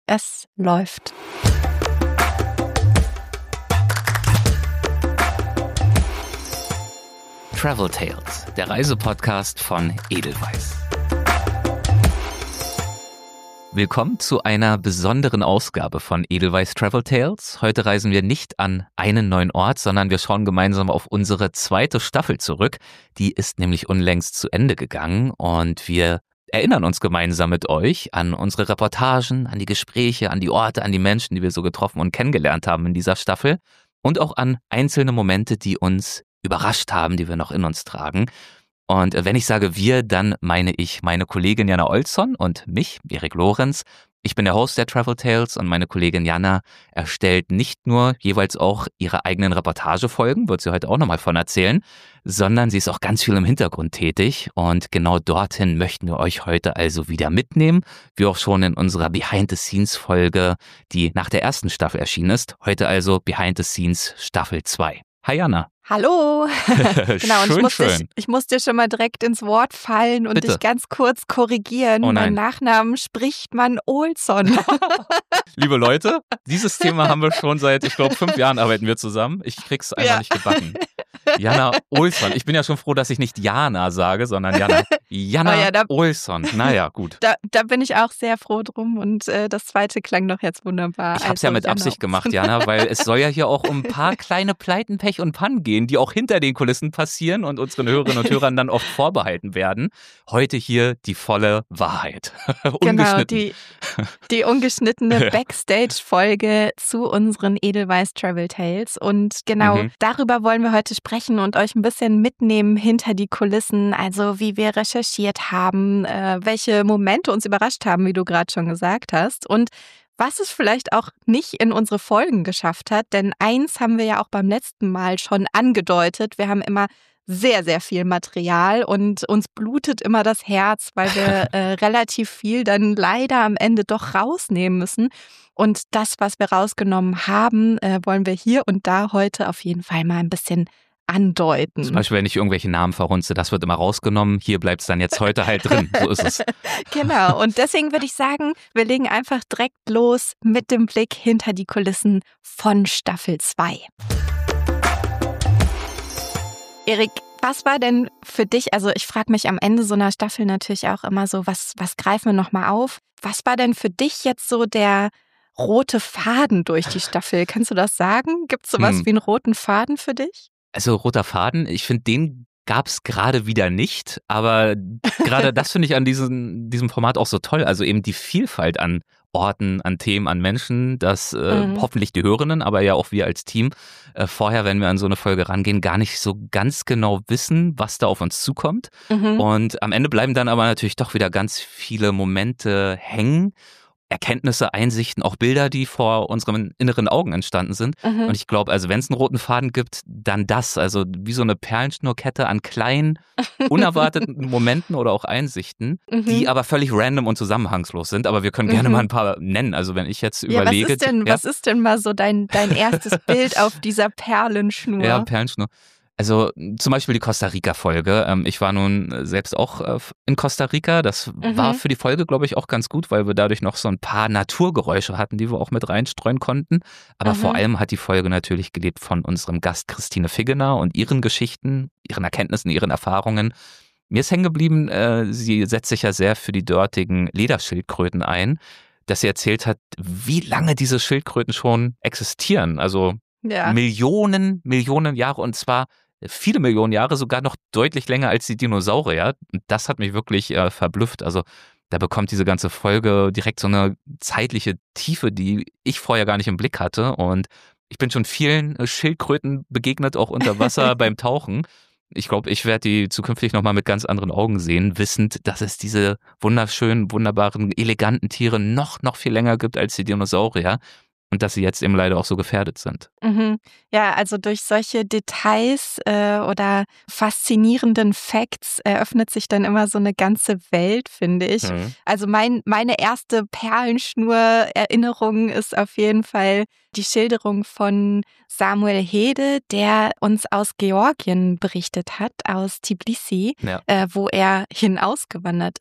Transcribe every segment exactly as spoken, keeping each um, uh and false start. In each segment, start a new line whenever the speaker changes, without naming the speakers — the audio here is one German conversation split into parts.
Es läuft.
Travel Tales, der Reisepodcast von Edelweiss. Willkommen zu einer besonderen Ausgabe von Edelweiss Travel Tales. Heute reisen wir nicht an einen neuen Ort, sondern wir schauen gemeinsam auf unsere zweite Staffel zurück. Die ist nämlich unlängst zu Ende gegangen und wir erinnern uns gemeinsam mit euch an unsere Reportagen, an die Gespräche, an die Orte, an die Menschen, die wir so getroffen und kennengelernt haben in dieser Staffel und auch an einzelne Momente, die uns überrascht haben, die wir noch in uns tragen. Und wenn ich sage wir, dann meine ich meine Kollegin Jana Olsson und mich, Erik Lorenz. Ich bin der Host der Travel Tales und meine Kollegin Jana erstellt nicht nur jeweils auch ihre eigenen Reportagefolgen, wird sie heute auch nochmal von erzählen, sondern sie ist auch ganz viel im Hintergrund tätig und genau dorthin möchten wir euch heute also wieder mitnehmen, wie auch schon in unserer Behind-the-Scenes-Folge, die nach der ersten Staffel erschienen ist. Heute also Behind-the-Scenes Staffel zwei. Hi Jana.
Hallo. Genau, und
schön,
ich muss,
schön.
dich, ich muss dir schon mal direkt ins Wort fallen und
Bitte.
dich ganz kurz korrigieren.
Oh nein.
Mein Nachnamen spricht man Olsson.
Liebe Leute, dieses Thema haben wir schon seit, ich glaube, fünf Jahren arbeiten wir zusammen. Ich krieg's einfach
Ja.
nicht gebacken. Jana Olsson. Ich bin ja schon froh, dass ich nicht Jana sage, sondern Jana. Jana
Oh ja, da-
Olsson. Naja, gut.
Da, da bin ich auch sehr froh drum und äh, das zweite klang doch jetzt wunderbar.
Ich hab's
Also,
ja mit
Jana
Absicht
Olsson.
gemacht, Jana, weil es soll ja hier auch um ein paar kleine Pleiten, Pech und Pannen gehen, die auch hinter den Kulissen passieren und unseren Hörerinnen und Hörern dann oft vorbehalten werden. Heute hier die volle Wahrheit.
Genau,
Ungeschnitten.
die, die ungeschnittene
Ja.
Backstage-Folge zu unseren Edelweiss Travel Tales. Und genau
Mhm.
darüber wollen wir heute sprechen und euch ein bisschen mitnehmen hinter die Kulissen. Also wie wir recherchiert haben, äh, welche Momente uns überrascht haben, wie du gerade schon gesagt hast. Und was es vielleicht auch nicht in unsere Folgen geschafft hat. Denn eins haben wir ja auch beim letzten Mal schon angedeutet. Wir haben immer sehr, sehr viel Material und uns blutet immer das Herz, weil wir äh, relativ viel dann leider am Ende doch rausnehmen müssen. Und das, was wir rausgenommen haben, äh, wollen wir hier und da heute auf jeden Fall mal ein bisschen andeuten.
Zum Beispiel, wenn ich irgendwelche Namen verhunze, das wird immer rausgenommen. Hier bleibt es dann jetzt heute halt drin. So ist es.
Genau, und deswegen würde ich sagen, wir legen einfach direkt los mit dem Blick hinter die Kulissen von Staffel zwei. Erik, was war denn für dich, also ich frage mich am Ende so einer Staffel natürlich auch immer so, was, was greifen wir nochmal auf? Was war denn für dich jetzt so der rote Faden durch die Staffel? Kannst du das sagen? Gibt es sowas
Hm.
wie einen roten Faden für dich?
Also roter Faden, ich finde, den gab es gerade wieder nicht, aber gerade das finde ich an diesem, diesem Format auch so toll. Also eben die Vielfalt an Orten, an Themen, an Menschen, dass äh,
Mhm.
hoffentlich die Hörerinnen, aber ja auch wir als Team äh, vorher, wenn wir an so eine Folge rangehen, gar nicht so ganz genau wissen, was da auf uns zukommt.
Mhm.
Und am Ende bleiben dann aber natürlich doch wieder ganz viele Momente hängen. Erkenntnisse, Einsichten, auch Bilder, die vor unseren inneren Augen entstanden sind.
Mhm.
Und ich glaube, also wenn es einen roten Faden gibt, dann das. Also wie so eine Perlenschnurkette an kleinen, unerwarteten Momenten oder auch Einsichten,
Mhm.
die aber völlig random und zusammenhangslos sind. Aber wir können gerne
Mhm.
mal ein paar nennen. Also wenn ich jetzt
Ja,
überlege.
was ist denn,
ja,
was ist denn mal so dein, dein erstes Bild auf dieser Perlenschnur?
Ja, Perlenschnur. Also zum Beispiel die Costa Rica-Folge. Ähm, ich war nun äh, selbst auch äh, in Costa Rica. Das
Mhm.
war für die Folge, glaube ich, auch ganz gut, weil wir dadurch noch so ein paar Naturgeräusche hatten, die wir auch mit reinstreuen konnten. Aber
Mhm.
vor allem hat die Folge natürlich gelebt von unserem Gast Christine Figgener und ihren Geschichten, ihren Erkenntnissen, ihren Erfahrungen. Mir ist hängen geblieben, äh, sie setzt sich ja sehr für die dortigen Lederschildkröten ein, dass sie erzählt hat, wie lange diese Schildkröten schon existieren. Also
Ja.
Millionen, Millionen Jahre und zwar viele Millionen Jahre, sogar noch deutlich länger als die Dinosaurier. Und das hat mich wirklich äh, verblüfft. Also da bekommt diese ganze Folge direkt so eine zeitliche Tiefe, die ich vorher gar nicht im Blick hatte. Und ich bin schon vielen äh, Schildkröten begegnet, auch unter Wasser beim Tauchen. Ich glaube, ich werde die zukünftig nochmal mit ganz anderen Augen sehen, wissend, dass es diese wunderschönen, wunderbaren, eleganten Tiere noch, noch viel länger gibt als die Dinosaurier. Und dass sie jetzt eben leider auch so gefährdet sind.
Mhm. Ja, also durch solche Details äh, oder faszinierenden Facts eröffnet sich dann immer so eine ganze Welt, finde ich.
Mhm.
Also mein, meine erste Perlenschnur-Erinnerung ist auf jeden Fall die Schilderung von Samuel Hede, der uns aus Georgien berichtet hat, aus Tbilisi,
Ja.
äh, wo er hinausgewandert ist.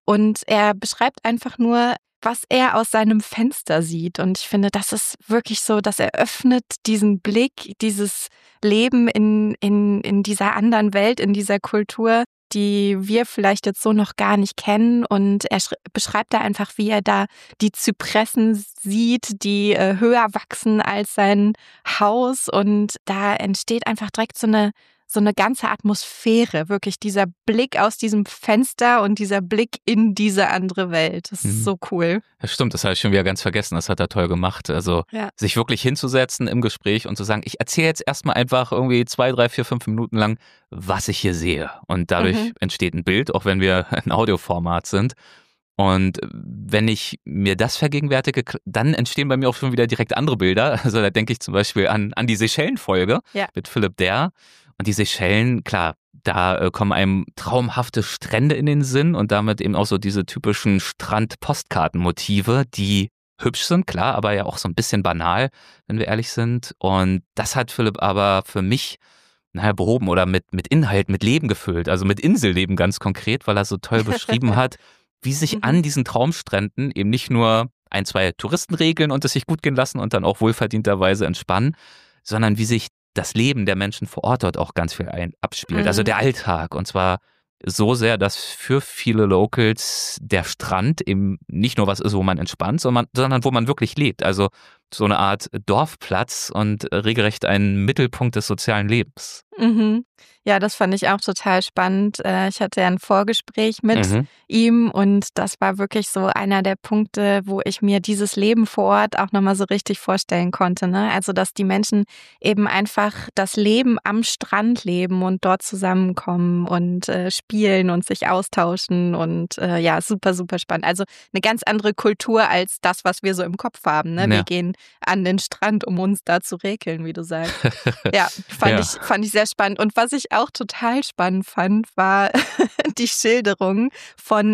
Und er beschreibt einfach nur, was er aus seinem Fenster sieht. Und ich finde, das ist wirklich so, das eröffnet diesen Blick, dieses Leben in, in, in dieser anderen Welt, in dieser Kultur, die wir vielleicht jetzt so noch gar nicht kennen. Und er beschreibt da einfach, wie er da die Zypressen sieht, die äh, höher wachsen als sein Haus. Und da entsteht einfach direkt so eine so eine ganze Atmosphäre, wirklich dieser Blick aus diesem Fenster und dieser Blick in diese andere Welt. Das ist mhm. so cool.
Ja, stimmt, das habe ich schon wieder ganz vergessen. Das hat er toll gemacht. Also ja. sich wirklich hinzusetzen im Gespräch und zu sagen, ich erzähle jetzt erstmal einfach irgendwie zwei, drei, vier, fünf Minuten lang, was ich hier sehe. Und dadurch mhm. entsteht ein Bild, auch wenn wir ein Audioformat sind. Und wenn ich mir das vergegenwärtige, dann entstehen bei mir auch schon wieder direkt andere Bilder. Also da denke ich zum Beispiel an, an die Seychellen-Folge ja. mit Philipp Derr. Und die Seychellen, klar, da äh, kommen einem traumhafte Strände in den Sinn und damit eben auch so diese typischen Strand-Postkartenmotive, die hübsch sind, klar, aber ja auch so ein bisschen banal, wenn wir ehrlich sind. Und das hat Philipp aber für mich naja, behoben oder mit, mit Inhalt, mit Leben gefüllt, also mit Inselleben ganz konkret, weil er so toll beschrieben hat, wie sich mhm. an diesen Traumstränden eben nicht nur ein, zwei Touristen regeln und es sich gut gehen lassen und dann auch wohlverdienterweise entspannen, sondern wie sich das Leben der Menschen vor Ort dort auch ganz viel ein, abspielt. Mhm. Also der Alltag. Und zwar so sehr, dass für viele Locals der Strand eben nicht nur was ist, wo man entspannt, sondern, sondern wo man wirklich lebt. Also so eine Art Dorfplatz und regelrecht ein Mittelpunkt des sozialen Lebens.
Mhm. Ja, das fand ich auch total spannend. Ich hatte ja ein Vorgespräch mit mhm. ihm und das war wirklich so einer der Punkte, wo ich mir dieses Leben vor Ort auch nochmal so richtig vorstellen konnte. Ne? Also, dass die Menschen eben einfach das Leben am Strand leben und dort zusammenkommen und äh, spielen und sich austauschen und äh, ja, super, super spannend. Also eine ganz andere Kultur als das, was wir so im Kopf haben. Ne? Ja. Wir gehen an den Strand, um uns da zu räkeln, wie du sagst. Ja, fand, ja. Ich, fand ich sehr spannend. Und was ich auch total spannend fand, war die Schilderung von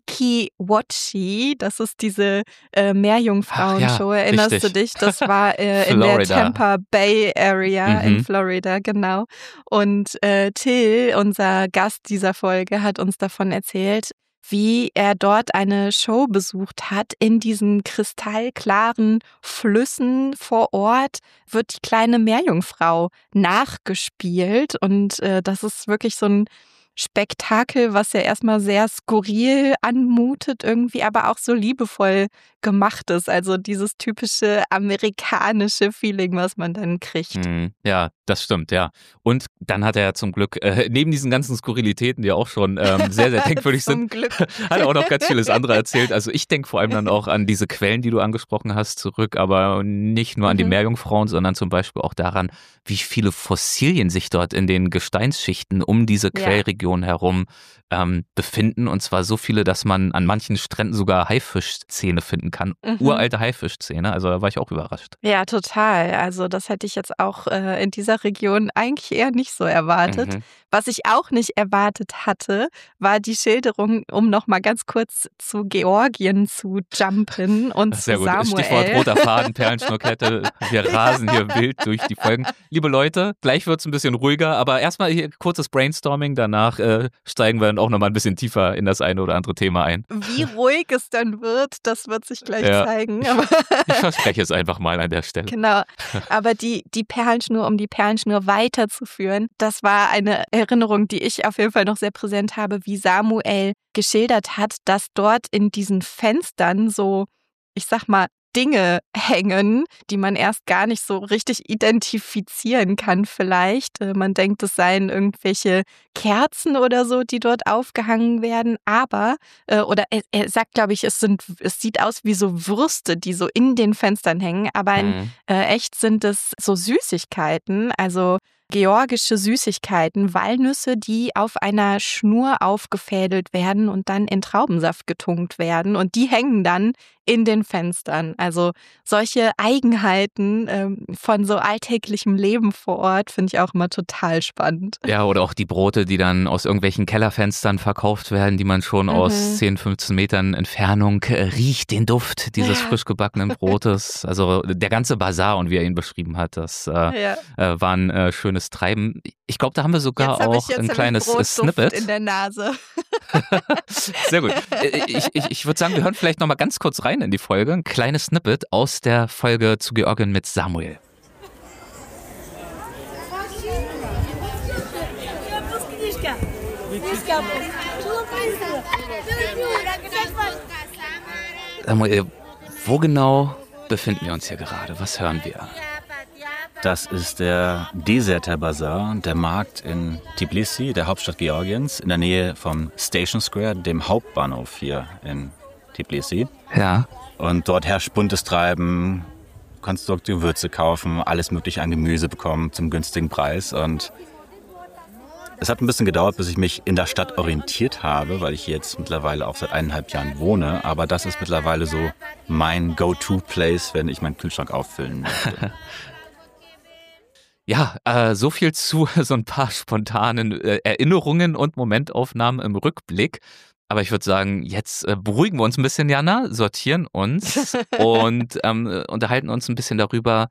Wiki-Watchi. Das ist diese äh, Meerjungfrauen-Show. Ja, erinnerst richtig. Du dich? Das war äh, in der Tampa Bay Area mhm. in Florida, genau. Und äh, Till, unser Gast dieser Folge, hat uns davon erzählt, wie er dort eine Show besucht hat. In diesen kristallklaren Flüssen vor Ort wird die kleine Meerjungfrau nachgespielt und äh, das ist wirklich so ein Spektakel, was ja erstmal sehr skurril anmutet, irgendwie aber auch so liebevoll gemacht ist. Also dieses typische amerikanische Feeling, was man dann kriegt.
Mm, ja, das stimmt, ja. Und dann hat er ja zum Glück, äh, neben diesen ganzen Skurrilitäten, die auch schon ähm, sehr, sehr denkwürdig sind, Glück. hat er auch noch ganz vieles andere erzählt. Also ich denke vor allem dann auch an diese Quellen, die du angesprochen hast, zurück, aber nicht nur an mhm. die Meerjungfrauen, sondern zum Beispiel auch daran, wie viele Fossilien sich dort in den Gesteinsschichten um diese Quellregion ja. herum ähm, befinden. Und zwar so viele, dass man an manchen Stränden sogar Haifischzähne finden kann. Mhm. Uralte Haifischzähne. Also da war ich auch überrascht.
Ja, total. Also das hätte ich jetzt auch äh, in dieser Region eigentlich eher nicht so erwartet. Mhm. Was ich auch nicht erwartet hatte, war die Schilderung, um noch mal ganz kurz zu Georgien zu jumpen und zu Samuel. Sehr gut.
Stichwort roter Faden, Perlenschnurrkette. Wir rasen hier wild durch die Folgen. Liebe Leute, gleich wird es ein bisschen ruhiger, aber erstmal hier kurzes Brainstorming. Danach äh, steigen wir dann auch noch mal ein bisschen tiefer in das eine oder andere Thema ein.
Wie ruhig es dann wird, das wird sich gleich ja. zeigen. Aber
ich verspreche es einfach mal an der Stelle.
Genau. Aber die, die Perlenschnur, um die Perlenschnur weiterzuführen, das war eine Erinnerung, die ich auf jeden Fall noch sehr präsent habe, wie Samuel geschildert hat, dass dort in diesen Fenstern so, ich sag mal, Dinge hängen, die man erst gar nicht so richtig identifizieren kann vielleicht. Man denkt, es seien irgendwelche Kerzen oder so, die dort aufgehangen werden, aber, oder er, er sagt, glaube ich, es sind, es sieht aus wie so Würste, die so in den Fenstern hängen, aber in mhm. äh, echt sind es so Süßigkeiten, also georgische Süßigkeiten, Walnüsse, die auf einer Schnur aufgefädelt werden und dann in Traubensaft getunkt werden und die hängen dann in den Fenstern. Also solche Eigenheiten ähm, von so alltäglichem Leben vor Ort finde ich auch immer total spannend.
Ja, oder auch die Brote, die dann aus irgendwelchen Kellerfenstern verkauft werden, die man schon mhm. aus zehn, fünfzehn Metern Entfernung äh, riecht, den Duft dieses ja. frisch gebackenen Brotes. Also der ganze Basar und wie er ihn beschrieben hat, das äh, ja. äh, war ein äh, schönes kreatives Treiben. Ich glaube, da haben wir sogar
Jetzt hab ich-
auch
jetzt
ein
hab ich
kleines
Brotduft
Snippet.
in der Nase.
Sehr gut. Ich, ich, ich würde sagen, wir hören vielleicht noch mal ganz kurz rein in die Folge. Ein kleines Snippet aus der Folge zu Georgien mit Samuel. Samuel, wo genau befinden wir uns hier gerade? Was hören wir?
Das ist der Deserter Bazar, der Markt in Tbilisi, der Hauptstadt Georgiens, in der Nähe vom Station Square, dem Hauptbahnhof hier in Tbilisi.
Ja.
Und dort herrscht buntes Treiben, kannst dort Gewürze kaufen, alles mögliche an Gemüse bekommen zum günstigen Preis. Und es hat ein bisschen gedauert, bis ich mich in der Stadt orientiert habe, weil ich hier jetzt mittlerweile auch seit eineinhalb Jahren wohne. Aber das ist mittlerweile so mein Go-To-Place, wenn ich meinen Kühlschrank auffüllen möchte.
Ja, äh, so viel zu so ein paar spontanen äh, Erinnerungen und Momentaufnahmen im Rückblick. Aber ich würde sagen, jetzt äh, beruhigen wir uns ein bisschen, Jana, sortieren uns und ähm, unterhalten uns ein bisschen darüber,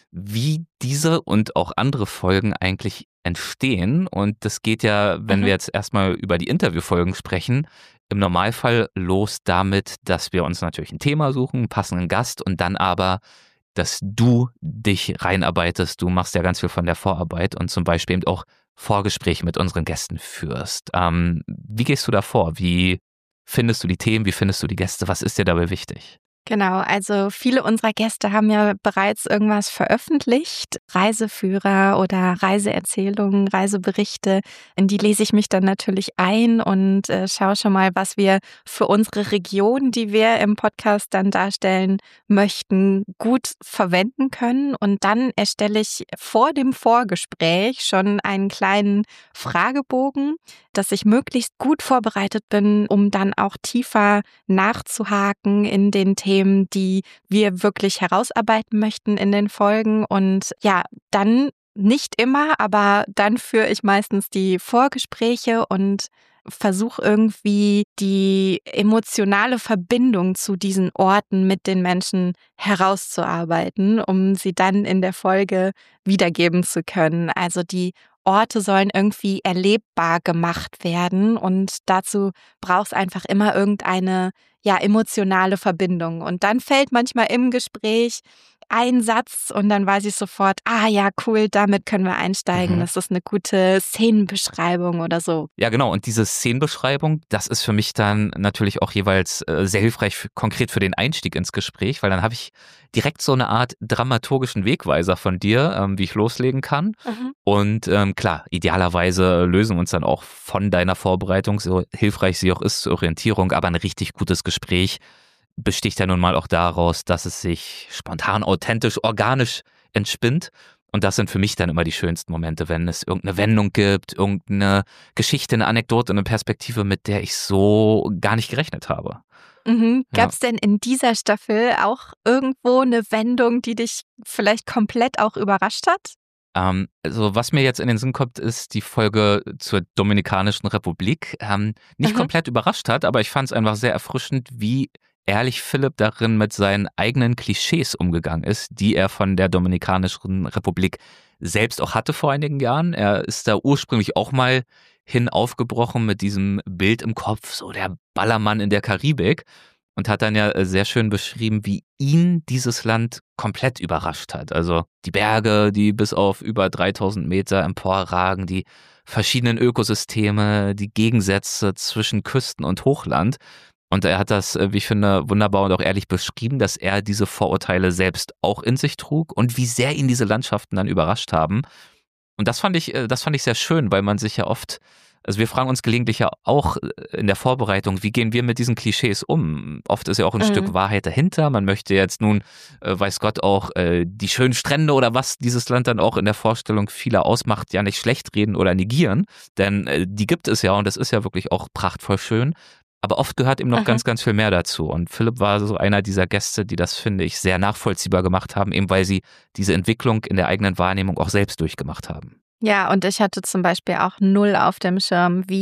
wie diese und auch andere Folgen eigentlich entstehen. Und das geht ja, wenn
Mhm.
wir jetzt erstmal über die Interviewfolgen sprechen, im Normalfall los damit, dass wir uns natürlich ein Thema suchen, einen passenden Gast und dann aber dass du dich reinarbeitest. Du machst ja ganz viel von der Vorarbeit und zum Beispiel eben auch Vorgespräche mit unseren Gästen führst. Ähm, wie gehst du da vor? Wie findest du die Themen? Wie findest du die Gäste? Was ist dir dabei wichtig?
Genau, also viele unserer Gäste haben ja bereits irgendwas veröffentlicht, Reiseführer oder Reiseerzählungen, Reiseberichte, in die lese ich mich dann natürlich ein und äh, schaue schon mal, was wir für unsere Region, die wir im Podcast dann darstellen möchten, gut verwenden können. Und dann erstelle ich vor dem Vorgespräch schon einen kleinen Fragebogen, dass ich möglichst gut vorbereitet bin, um dann auch tiefer nachzuhaken in den Themen, die wir wirklich herausarbeiten möchten in den Folgen. Und ja, dann nicht immer, aber dann führe ich meistens die Vorgespräche und versuche irgendwie die emotionale Verbindung zu diesen Orten mit den Menschen herauszuarbeiten, um sie dann in der Folge wiedergeben zu können. Also die Orte sollen irgendwie erlebbar gemacht werden und dazu braucht es einfach immer irgendeine ja emotionale Verbindung. Und dann fällt manchmal im Gespräch ein Satz und dann weiß ich sofort, ah ja, cool, damit können wir einsteigen.
Mhm.
Das ist eine gute Szenenbeschreibung oder so.
Ja, genau. Und diese Szenenbeschreibung, das ist für mich dann natürlich auch jeweils äh, sehr hilfreich für, konkret für den Einstieg ins Gespräch, weil dann habe ich direkt so eine Art dramaturgischen Wegweiser von dir, ähm, wie ich loslegen kann.
Mhm.
Und ähm, klar, idealerweise lösen wir uns dann auch von deiner Vorbereitung, so hilfreich sie auch ist, zur Orientierung, aber ein richtig gutes Gespräch besticht ja nun mal auch daraus, dass es sich spontan, authentisch, organisch entspinnt. Und das sind für mich dann immer die schönsten Momente, wenn es irgendeine Wendung gibt, irgendeine Geschichte, eine Anekdote, eine Perspektive, mit der ich so gar nicht gerechnet habe.
Mhm.
Ja.
Gab es denn in dieser Staffel auch irgendwo eine Wendung, die dich vielleicht komplett auch überrascht hat?
Ähm, also was mir jetzt in den Sinn kommt, ist die Folge zur Dominikanischen Republik. Ähm, nicht
Mhm.
komplett überrascht hat, aber ich fand es einfach sehr erfrischend, wie ehrlich Philipp darin mit seinen eigenen Klischees umgegangen ist, die er von der Dominikanischen Republik selbst auch hatte vor einigen Jahren. Er ist da ursprünglich auch mal hin aufgebrochen mit diesem Bild im Kopf, so der Ballermann in der Karibik, und hat dann ja äh, sehr schön beschrieben, wie ihn dieses Land komplett überrascht hat. Also die Berge, die bis auf über dreitausend Meter emporragen, die verschiedenen Ökosysteme, die Gegensätze zwischen Küsten und Hochland. Und er hat das, äh, wie ich finde, wunderbar und auch ehrlich beschrieben, dass er diese Vorurteile selbst auch in sich trug und wie sehr ihn diese Landschaften dann überrascht haben. Und das fand ich, äh, das fand ich sehr schön, weil man sich ja oft, also wir fragen uns gelegentlich ja auch äh, in der Vorbereitung, wie gehen wir mit diesen Klischees um? Oft ist ja auch ein
Mhm.
Stück Wahrheit dahinter. Man möchte jetzt nun, äh, weiß Gott, auch äh, die schönen Strände oder was dieses Land dann auch in der Vorstellung vieler ausmacht, ja nicht schlecht reden oder negieren. Denn äh, die gibt es ja und das ist ja wirklich auch prachtvoll schön. Aber oft gehört eben noch
Mhm.
ganz, ganz viel mehr dazu. Und Philipp war so einer dieser Gäste, die das, finde ich, sehr nachvollziehbar gemacht haben, eben weil sie diese Entwicklung in der eigenen Wahrnehmung auch selbst durchgemacht haben.
Ja, und ich hatte zum Beispiel auch null auf dem Schirm, wie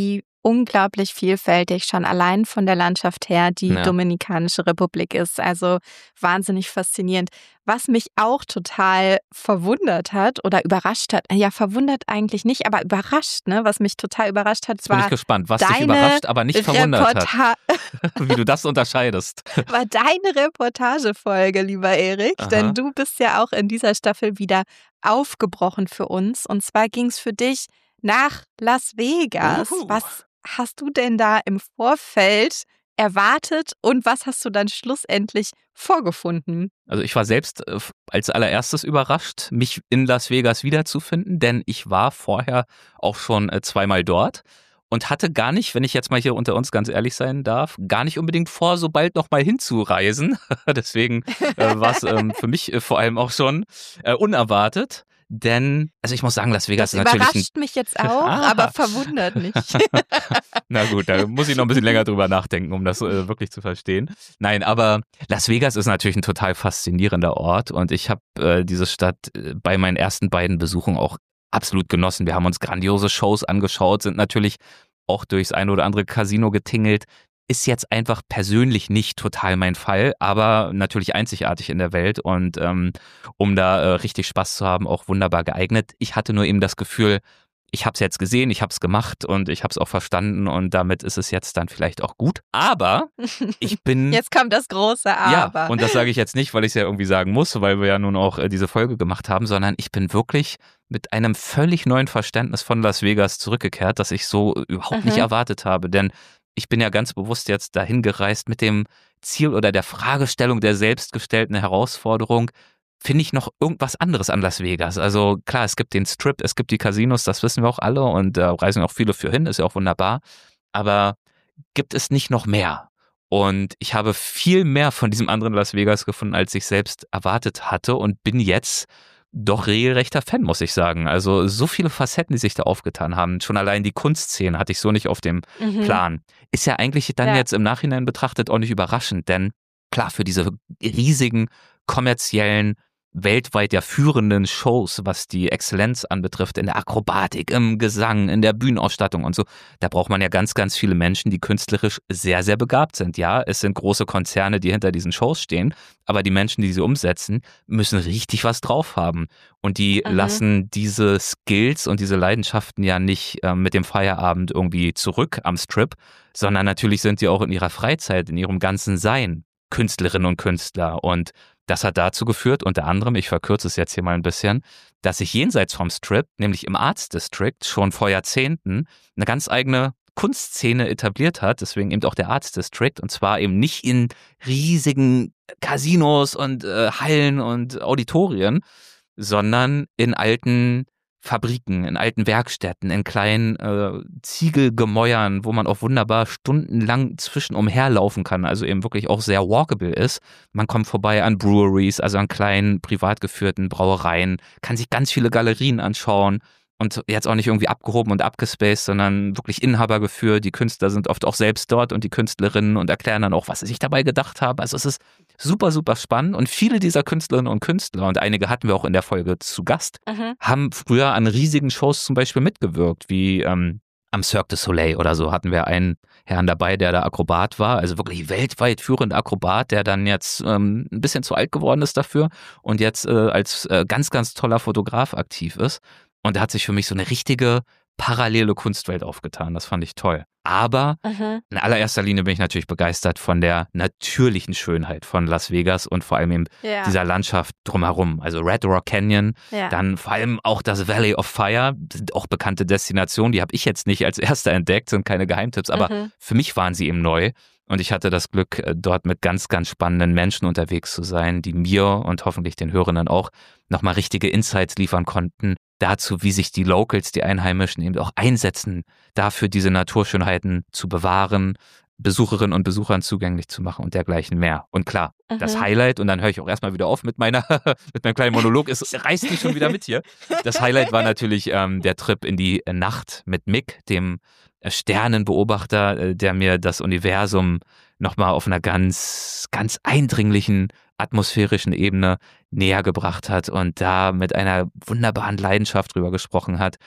unglaublich vielfältig, schon allein von der Landschaft her, die
Ja.
Dominikanische Republik ist. Also wahnsinnig faszinierend. Was mich auch total verwundert hat oder überrascht hat, ja, verwundert eigentlich nicht, aber überrascht, ne? Was mich total überrascht hat,
Jetzt bin ich
war
gespannt, was dich
deine
überrascht, aber nicht verwundert hat.
Reporta
Wie du das unterscheidest.
war deine Reportagefolge, lieber Erik,
Aha.
denn du bist ja auch in dieser Staffel wieder aufgebrochen für uns. Und zwar ging es für dich nach Las Vegas.
Uhu.
Was hast du denn da im Vorfeld erwartet und was hast du dann schlussendlich vorgefunden?
Also ich war selbst äh, als allererstes überrascht, mich in Las Vegas wiederzufinden, denn ich war vorher auch schon äh, zweimal dort und hatte gar nicht, wenn ich jetzt mal hier unter uns ganz ehrlich sein darf, gar nicht unbedingt vor, so bald noch mal hinzureisen. Deswegen äh, war es ähm, für mich äh, vor allem auch schon äh, unerwartet. Denn, also ich muss sagen, Las Vegas
Das
ist natürlich ein
überrascht mich jetzt auch,
Ah.
aber verwundert nicht.
Na gut, da muss ich noch ein bisschen länger drüber nachdenken, um das äh, wirklich zu verstehen. Nein, aber Las Vegas ist natürlich ein total faszinierender Ort und ich habe äh, diese Stadt äh, bei meinen ersten beiden Besuchen auch absolut genossen. Wir haben uns grandiose Shows angeschaut, sind natürlich auch durchs ein oder andere Casino getingelt. Ist jetzt einfach persönlich nicht total mein Fall, aber natürlich einzigartig in der Welt und ähm, um da äh, richtig Spaß zu haben, auch wunderbar geeignet. Ich hatte nur eben das Gefühl, ich habe es jetzt gesehen, ich habe es gemacht und ich habe es auch verstanden und damit ist es jetzt dann vielleicht auch gut. Aber ich bin...
Jetzt kommt das große Aber.
Ja, und das sage ich jetzt nicht, weil ich es ja irgendwie sagen muss, weil wir ja nun auch äh, diese Folge gemacht haben, sondern ich bin wirklich mit einem völlig neuen Verständnis von Las Vegas zurückgekehrt, das ich so überhaupt
Mhm.
nicht erwartet habe. Denn ich bin ja ganz bewusst jetzt dahin gereist mit dem Ziel oder der Fragestellung der selbstgestellten Herausforderung, finde ich noch irgendwas anderes an Las Vegas. Also klar, es gibt den Strip, es gibt die Casinos, das wissen wir auch alle und da reisen auch viele für hin, ist ja auch wunderbar. Aber gibt es nicht noch mehr? Und ich habe viel mehr von diesem anderen Las Vegas gefunden, als ich selbst erwartet hatte und bin jetzt doch regelrechter Fan, muss ich sagen. Also so viele Facetten, die sich da aufgetan haben. Schon allein die Kunstszene hatte ich so nicht auf dem
Mhm.
Plan. Ist ja eigentlich dann
Ja.
jetzt im Nachhinein betrachtet auch nicht überraschend, denn klar, für diese riesigen kommerziellen, weltweit ja führenden Shows, was die Exzellenz anbetrifft, in der Akrobatik, im Gesang, in der Bühnenausstattung und so, da braucht man ja ganz, ganz viele Menschen, die künstlerisch sehr, sehr begabt sind. Ja, es sind große Konzerne, die hinter diesen Shows stehen, aber die Menschen, die sie umsetzen, müssen richtig was drauf haben. Und die
Mhm.
lassen diese Skills und diese Leidenschaften ja nicht äh, mit dem Feierabend irgendwie zurück am Strip, sondern natürlich sind sie auch in ihrer Freizeit, in ihrem ganzen Sein Künstlerinnen und Künstler. Und das hat dazu geführt, unter anderem, ich verkürze es jetzt hier mal ein bisschen, dass sich jenseits vom Strip, nämlich im Arts District, schon vor Jahrzehnten eine ganz eigene Kunstszene etabliert hat, deswegen eben auch der Arts District, und zwar eben nicht in riesigen Casinos und äh, Hallen und Auditorien, sondern in alten Fabriken, in alten Werkstätten, in kleinen äh, Ziegelgemäuern, wo man auch wunderbar stundenlang zwischen umherlaufen kann, also eben wirklich auch sehr walkable ist. Man kommt vorbei an Breweries, also an kleinen, privat geführten Brauereien, kann sich ganz viele Galerien anschauen und jetzt auch nicht irgendwie abgehoben und abgespaced, sondern wirklich Inhaber geführt. Die Künstler sind oft auch selbst dort und die Künstlerinnen und erklären dann auch, was sie sich dabei gedacht haben. Also es ist super, super spannend und viele dieser Künstlerinnen und Künstler, und einige hatten wir auch in der Folge zu Gast,
Mhm.
haben früher an riesigen Shows zum Beispiel mitgewirkt, wie ähm, am Cirque du Soleil oder so hatten wir einen Herrn dabei, der da Akrobat war, also wirklich weltweit führender Akrobat, der dann jetzt ähm, ein bisschen zu alt geworden ist dafür und jetzt äh, als äh, ganz, ganz toller Fotograf aktiv ist. Und da hat sich für mich so eine richtige parallele Kunstwelt aufgetan. Das fand ich toll. Aber
Mhm.
in allererster Linie bin ich natürlich begeistert von der natürlichen Schönheit von Las Vegas und vor allem eben
Ja.
dieser Landschaft drumherum. Also Red Rock Canyon,
Ja.
dann vor allem auch das Valley of Fire, sind auch bekannte Destinationen, die habe ich jetzt nicht als erster entdeckt, sind keine Geheimtipps, aber
Mhm.
für mich waren sie eben neu. Und ich hatte das Glück, äh, dort mit ganz, ganz spannenden Menschen unterwegs zu sein, die mir und hoffentlich den Hörenden auch nochmal richtige Insights liefern konnten dazu, wie sich die Locals, die Einheimischen eben auch einsetzen, dafür diese Naturschönheiten zu bewahren, Besucherinnen und Besuchern zugänglich zu machen und dergleichen mehr. Und klar,
Mhm.
das Highlight, und dann höre ich auch erstmal wieder auf mit meiner mit meinem kleinen Monolog, es reißt mich schon wieder mit hier. Das Highlight war natürlich ähm, der Trip in die Nacht mit Mick, dem Sternenbeobachter, äh, der mir das Universum nochmal auf einer ganz, ganz eindringlichen atmosphärischen Ebene näher gebracht hat und da mit einer wunderbaren Leidenschaft drüber gesprochen hat,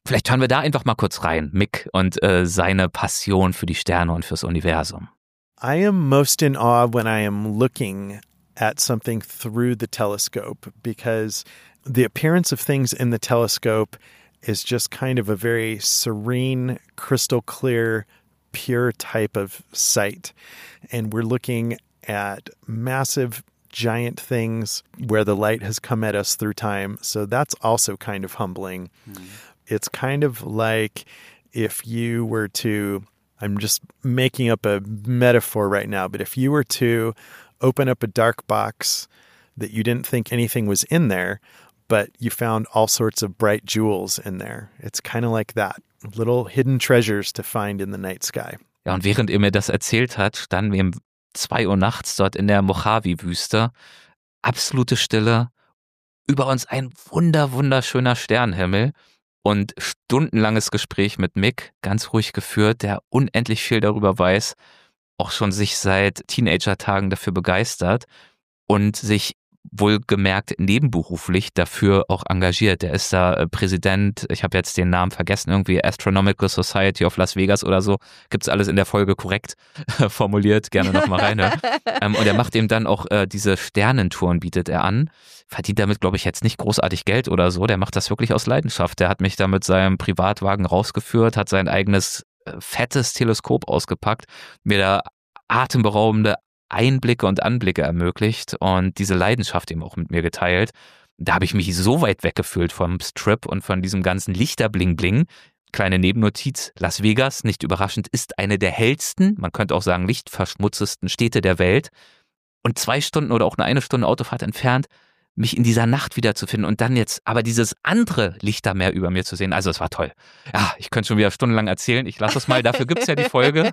Vielleicht hören wir da einfach mal kurz rein, Mick und äh, seine Passion für die Sterne und fürs Universum.
I am most in awe when I am looking at something through the telescope because the appearance of things in the telescope is just kind of a very serene, crystal clear, pure type of sight. And we're looking at massive, giant things where the light has come at us through time. So that's also kind of humbling. Mm. It's kind of like if you were to, I'm just making up a metaphor right now, but if you were to open up a dark box that you didn't think anything was in there, but you found all sorts of bright jewels in there. It's kind of like that. Little hidden treasures to find in the night sky.
Ja, und während er mir das erzählt hat, standen wir um zwei Uhr nachts dort in der Mojave-Wüste. Absolute Stille. Über uns ein wunder, wunderschöner Sternenhimmel. Und stundenlanges Gespräch mit Mick, ganz ruhig geführt, der unendlich viel darüber weiß, auch schon sich seit Teenager-Tagen dafür begeistert und sich wohlgemerkt nebenberuflich dafür auch engagiert. Der ist da äh, Präsident, ich habe jetzt den Namen vergessen, irgendwie Astronomical Society of Las Vegas oder so. Gibt's alles in der Folge korrekt formuliert, gerne nochmal reinhören. ähm, und er macht eben dann auch äh, diese Sternentouren, bietet er an. Verdient damit, glaube ich, jetzt nicht großartig Geld oder so. Der macht das wirklich aus Leidenschaft. Der hat mich da mit seinem Privatwagen rausgeführt, hat sein eigenes äh, fettes Teleskop ausgepackt, mir da atemberaubende Einblicke und Anblicke ermöglicht und diese Leidenschaft eben auch mit mir geteilt. Da habe ich mich so weit weggefühlt vom Strip und von diesem ganzen Lichterblingling. Kleine Nebennotiz, Las Vegas, nicht überraschend, ist eine der hellsten, man könnte auch sagen lichtverschmutztesten Städte der Welt. Und zwei Stunden oder auch nur eine Stunde Autofahrt entfernt, mich in dieser Nacht wiederzufinden und dann jetzt aber dieses andere Lichtermeer über mir zu sehen. Also es war toll. Ja, ich könnte schon wieder stundenlang erzählen. Ich lasse es mal. Dafür gibt es ja die Folge.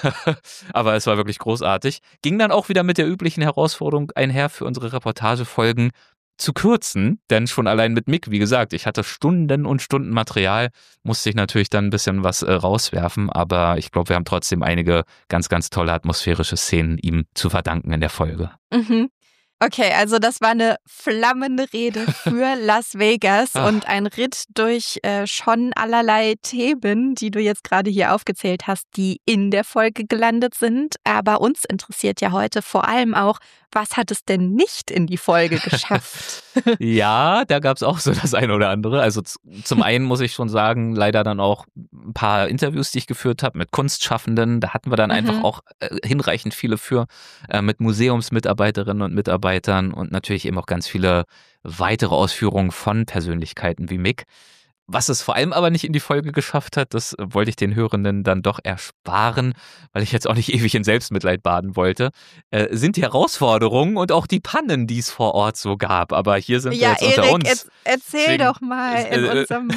Aber es war wirklich großartig. Ging dann auch wieder mit der üblichen Herausforderung einher, für unsere Reportagefolgen zu kürzen. Denn schon allein mit Mick, wie gesagt, ich hatte Stunden und Stunden Material, musste ich natürlich dann ein bisschen was äh, rauswerfen. Aber ich glaube, wir haben trotzdem einige ganz, ganz tolle atmosphärische Szenen ihm zu verdanken in der Folge.
Mhm. Okay, also das war eine flammende Rede für Las Vegas und ein Ritt durch äh, schon allerlei Themen, die du jetzt gerade hier aufgezählt hast, die in der Folge gelandet sind. Aber uns interessiert ja heute vor allem auch, was hat es denn nicht in die Folge geschafft?
Ja, da gab es auch so das eine oder andere. Also z- zum einen muss ich schon sagen, leider dann auch ein paar Interviews, die ich geführt habe mit Kunstschaffenden. Da hatten wir dann mhm. einfach auch äh, hinreichend viele für, äh, mit Museumsmitarbeiterinnen und Mitarbeitern und natürlich eben auch ganz viele weitere Ausführungen von Persönlichkeiten wie Mick. Was es vor allem aber nicht in die Folge geschafft hat, das wollte ich den Hörenden dann doch ersparen, weil ich jetzt auch nicht ewig in Selbstmitleid baden wollte, äh, sind die Herausforderungen und auch die Pannen, die es vor Ort so gab. Aber hier sind
ja,
wir jetzt
Erik,
unter uns.
Jetzt erzähl
Deswegen,
doch mal
äh,
in
äh,
unserem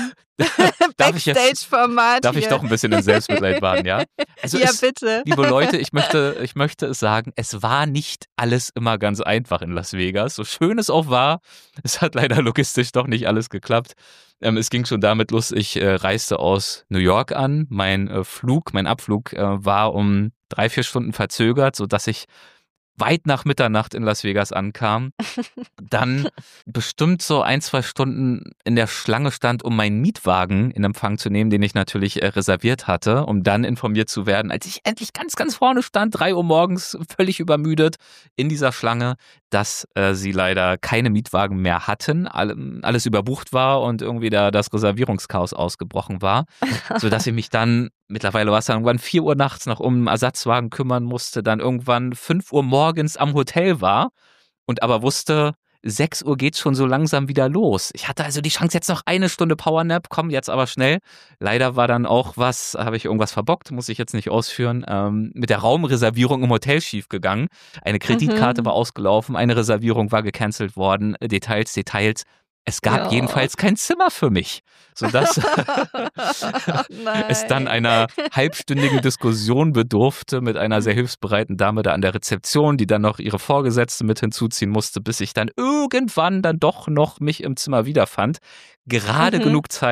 darf ich jetzt-
Backstage-Format
Darf ich
hier.
doch ein bisschen in Selbstmitleid baden, ja? Also
Ja,
es,
bitte.
Liebe Leute, ich möchte, ich möchte es sagen, es war nicht alles immer ganz einfach in Las Vegas. So schön es auch war, es hat leider logistisch doch nicht alles geklappt. Ähm, es ging schon damit los, ich äh, reiste aus New York an. Mein äh, Flug, mein Abflug äh, war um drei, vier Stunden verzögert, sodass ich weit nach Mitternacht in Las Vegas ankam, dann bestimmt so ein, zwei Stunden in der Schlange stand, um meinen Mietwagen in Empfang zu nehmen, den ich natürlich äh, reserviert hatte, um dann informiert zu werden, als ich endlich ganz, ganz vorne stand, drei Uhr morgens, völlig übermüdet in dieser Schlange, dass äh, sie leider keine Mietwagen mehr hatten, all, alles überbucht war und irgendwie da das Reservierungschaos ausgebrochen war, sodass ich mich dann, mittlerweile war es dann irgendwann vier Uhr nachts, noch um einen Ersatzwagen kümmern musste, dann irgendwann fünf Uhr morgens am Hotel war und aber wusste, sechs Uhr geht's schon so langsam wieder los. Ich hatte also die Chance, jetzt noch eine Stunde Powernap, komm jetzt aber schnell. Leider war dann auch was, habe ich irgendwas verbockt, muss ich jetzt nicht ausführen, ähm, mit der Raumreservierung im Hotel schief gegangen. Eine Kreditkarte
Mhm.
war ausgelaufen, eine Reservierung war gecancelt worden, Details, Details. Es gab
Ja.
jedenfalls kein Zimmer für mich, sodass es dann einer halbstündigen Diskussion bedurfte mit einer sehr hilfsbereiten Dame da an der Rezeption, die dann noch ihre Vorgesetzte mit hinzuziehen musste, bis ich dann irgendwann dann doch noch mich im Zimmer wiederfand. Gerade
Mhm.
genug Zeit,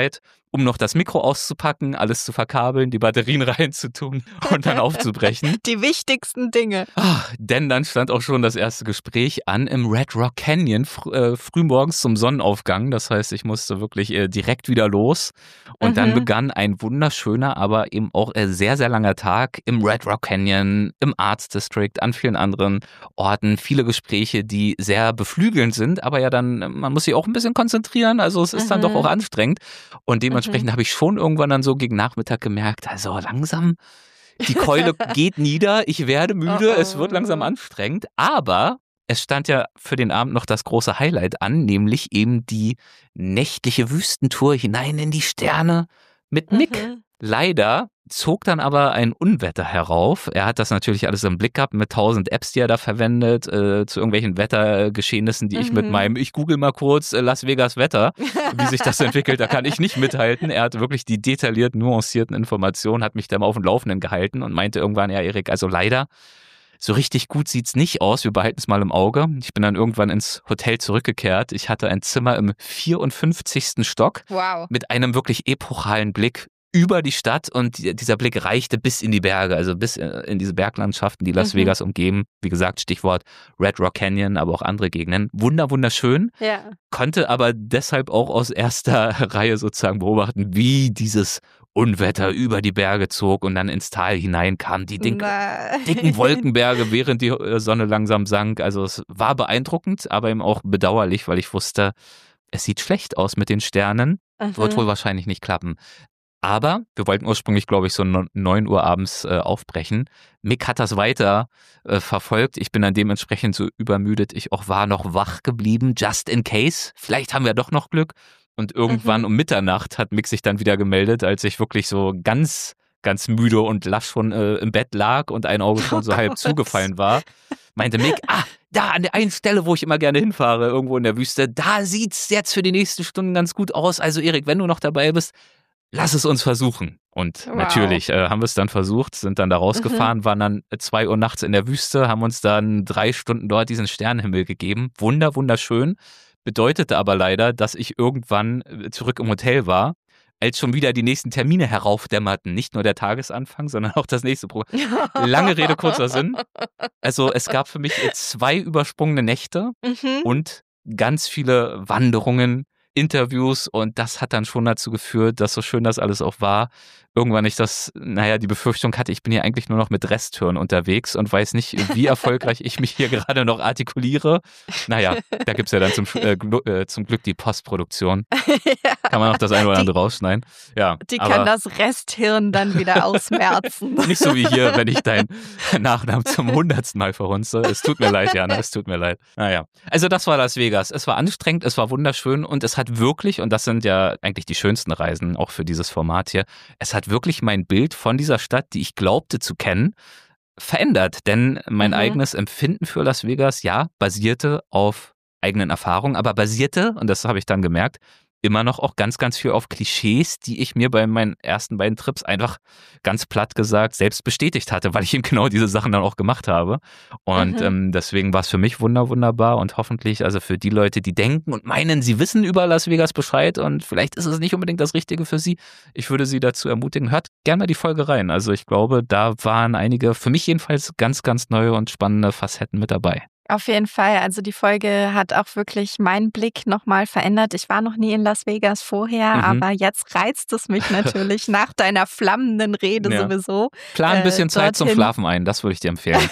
um noch das Mikro auszupacken, alles zu verkabeln, die Batterien reinzutun und dann aufzubrechen.
Die wichtigsten Dinge.
Ach, denn dann stand auch schon das erste Gespräch an im Red Rock Canyon, fr- äh, frühmorgens zum Sonnenaufgang. Das heißt, ich musste wirklich äh, direkt wieder los. Und mhm. dann begann ein wunderschöner, aber eben auch äh, sehr, sehr langer Tag im Red Rock Canyon, im Arts District, an vielen anderen Orten. Viele Gespräche, die sehr beflügelnd sind, aber ja dann, man muss sich auch ein bisschen konzentrieren. Also es ist mhm. dann doch auch anstrengend. Und dementsprechend mhm. habe ich schon irgendwann dann so gegen Nachmittag gemerkt, also langsam, die Keule geht nieder, ich werde müde, oh oh. es wird langsam anstrengend. Aber es stand ja für den Abend noch das große Highlight an, nämlich eben die nächtliche Wüstentour hinein in die Sterne mit Mick. Mhm. Leider zog dann aber ein Unwetter herauf. Er hat das natürlich alles im Blick gehabt mit tausend Apps, die er da verwendet, äh, zu irgendwelchen Wettergeschehnissen, die mhm. ich mit meinem, ich google mal kurz äh, Las Vegas Wetter, wie sich das entwickelt, da kann ich nicht mithalten. Er hat wirklich die detailliert nuancierten Informationen, hat mich da mal auf dem Laufenden gehalten und meinte irgendwann, ja Erik, also leider, so richtig gut sieht's nicht aus, wir behalten es mal im Auge. Ich bin dann irgendwann ins Hotel zurückgekehrt. Ich hatte ein Zimmer im vierundfünfzigsten Stock
wow.
mit einem wirklich epochalen Blick über die Stadt und dieser Blick reichte bis in die Berge, also bis in diese Berglandschaften, die Las mhm. Vegas umgeben. Wie gesagt, Stichwort Red Rock Canyon, aber auch andere Gegenden. Wunder, wunderschön.
Ja.
Konnte aber deshalb auch aus erster Reihe sozusagen beobachten, wie dieses Unwetter über die Berge zog und dann ins Tal hineinkam. Die dick, dicken Wolkenberge, während die Sonne langsam sank. Also es war beeindruckend, aber eben auch bedauerlich, weil ich wusste, es sieht schlecht aus mit den Sternen. Mhm. Wird wohl wahrscheinlich nicht klappen. Aber wir wollten ursprünglich, glaube ich, so neun Uhr abends äh, aufbrechen. Mick hat das weiter äh, verfolgt. Ich bin dann dementsprechend so übermüdet. Ich auch war noch wach geblieben, just in case. Vielleicht haben wir doch noch Glück. Und irgendwann mhm. um Mitternacht hat Mick sich dann wieder gemeldet, als ich wirklich so ganz, ganz müde und lasch schon äh, im Bett lag und ein Auge schon so halb zugefallen war. Meinte Mick, ah, da an der einen Stelle, wo ich immer gerne hinfahre, irgendwo in der Wüste, da sieht's jetzt für die nächsten Stunden ganz gut aus. Also Erik, wenn du noch dabei bist, lass es uns versuchen. Und wow. natürlich äh, haben wir es dann versucht, sind dann da rausgefahren, mhm. waren dann zwei Uhr nachts in der Wüste, haben uns dann drei Stunden dort diesen Sternenhimmel gegeben. Wunder, wunderschön. Bedeutete aber leider, dass ich irgendwann zurück im Hotel war, als schon wieder die nächsten Termine heraufdämmerten. Nicht nur der Tagesanfang, sondern auch das nächste Programm. Lange Rede, kurzer Sinn. Also es gab für mich zwei übersprungene Nächte mhm. und ganz viele Wanderungen, Interviews und das hat dann schon dazu geführt, dass so schön das alles auch war, irgendwann ich das, naja, die Befürchtung hatte, ich bin hier eigentlich nur noch mit Resthören unterwegs und weiß nicht, wie erfolgreich ich mich hier gerade noch artikuliere. Naja, da gibt's ja dann zum, äh, äh, zum Glück die Postproduktion. Ja. Kann man auch das eine oder andere die, rausschneiden. Ja,
die kann das Resthirn dann wieder ausmerzen.
Nicht so wie hier, wenn ich deinen Nachnamen zum hundertsten Mal verhunze. Es tut mir leid, Jana, es tut mir leid. Naja, also das war Las Vegas. Es war anstrengend, es war wunderschön und es hat wirklich, und das sind ja eigentlich die schönsten Reisen auch für dieses Format hier, es hat wirklich mein Bild von dieser Stadt, die ich glaubte zu kennen, verändert. Denn mein mhm. eigenes Empfinden für Las Vegas, ja, basierte auf eigenen Erfahrungen, aber basierte, und das habe ich dann gemerkt, immer noch auch ganz, ganz viel auf Klischees, die ich mir bei meinen ersten beiden Trips einfach ganz platt gesagt selbst bestätigt hatte, weil ich eben genau diese Sachen dann auch gemacht habe. Und mhm. ähm, deswegen war es für mich wunder, wunderbar und hoffentlich also für die Leute, die denken und meinen, sie wissen über Las Vegas Bescheid und vielleicht ist es nicht unbedingt das Richtige für sie. Ich würde sie dazu ermutigen, hört gerne mal die Folge rein. Also ich glaube, da waren einige, für mich jedenfalls, ganz, ganz neue und spannende Facetten mit dabei.
Auf jeden Fall. Also die Folge hat auch wirklich meinen Blick nochmal verändert. Ich war noch nie in Las Vegas vorher, mhm. aber jetzt reizt es mich natürlich nach deiner flammenden Rede ja. sowieso.
Plan ein bisschen äh, Zeit zum Schlafen ein, das würde ich dir empfehlen.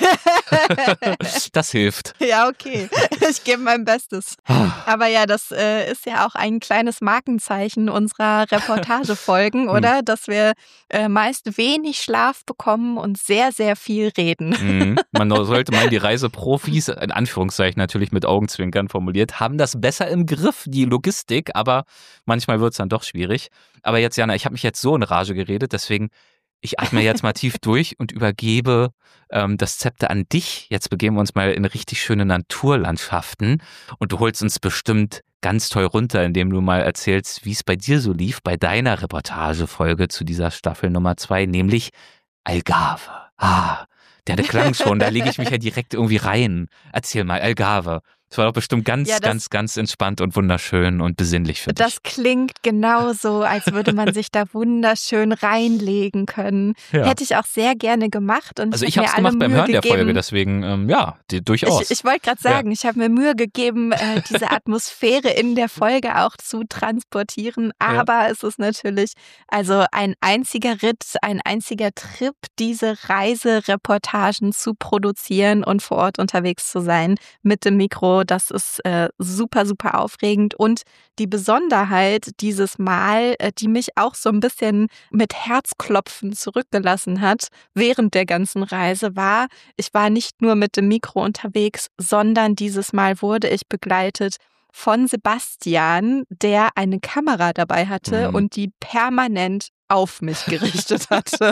Das hilft.
Ja, okay. Ich gebe mein Bestes. Aber ja, das äh, ist ja auch ein kleines Markenzeichen unserer Reportagefolgen, oder? Dass wir äh, meist wenig Schlaf bekommen und sehr, sehr viel reden.
Mhm. Man sollte meinen, die Reiseprofis, in Anführungszeichen natürlich mit Augenzwinkern formuliert, haben das besser im Griff, die Logistik, aber manchmal wird es dann doch schwierig. Aber jetzt, Jana, ich habe mich jetzt so in Rage geredet, deswegen ich atme jetzt mal tief durch und übergebe ähm, das Zepter an dich. Jetzt begeben wir uns mal in richtig schöne Naturlandschaften und du holst uns bestimmt ganz toll runter, indem du mal erzählst, wie es bei dir so lief, bei deiner Reportagefolge zu dieser Staffel Nummer zwei, nämlich Algarve. Ah, der, der klang schon, da lege ich mich ja direkt irgendwie rein. Erzähl mal, Algarve. Es war doch bestimmt ganz,
Ja, das-
ganz, ganz entspannt und wunderschön und besinnlich für dich.
Das klingt genauso, als würde man sich da wunderschön reinlegen können.
Ja.
Hätte ich auch sehr gerne gemacht. Und
Also ich
hab
habe es
mir alle
gemacht beim
Mühe
Hören der
gegeben.
Folge, deswegen, ähm, ja, die, durchaus.
Ich, ich wollte gerade sagen, ich habe mir Mühe gegeben, äh, diese Atmosphäre in der Folge auch zu transportieren. Aber es ist natürlich also ein einziger Ritt, ein einziger Trip, diese Reisereportagen zu produzieren und vor Ort unterwegs zu sein mit dem Mikro. Das ist äh, super, super aufregend. Und die Besonderheit dieses Mal, äh, die mich auch so ein bisschen mit Herzklopfen zurückgelassen hat während der ganzen Reise, war, ich war nicht nur mit dem Mikro unterwegs, sondern dieses Mal wurde ich begleitet von Sebastian, der eine Kamera dabei hatte
Mhm.
und die permanent auf mich gerichtet hatte.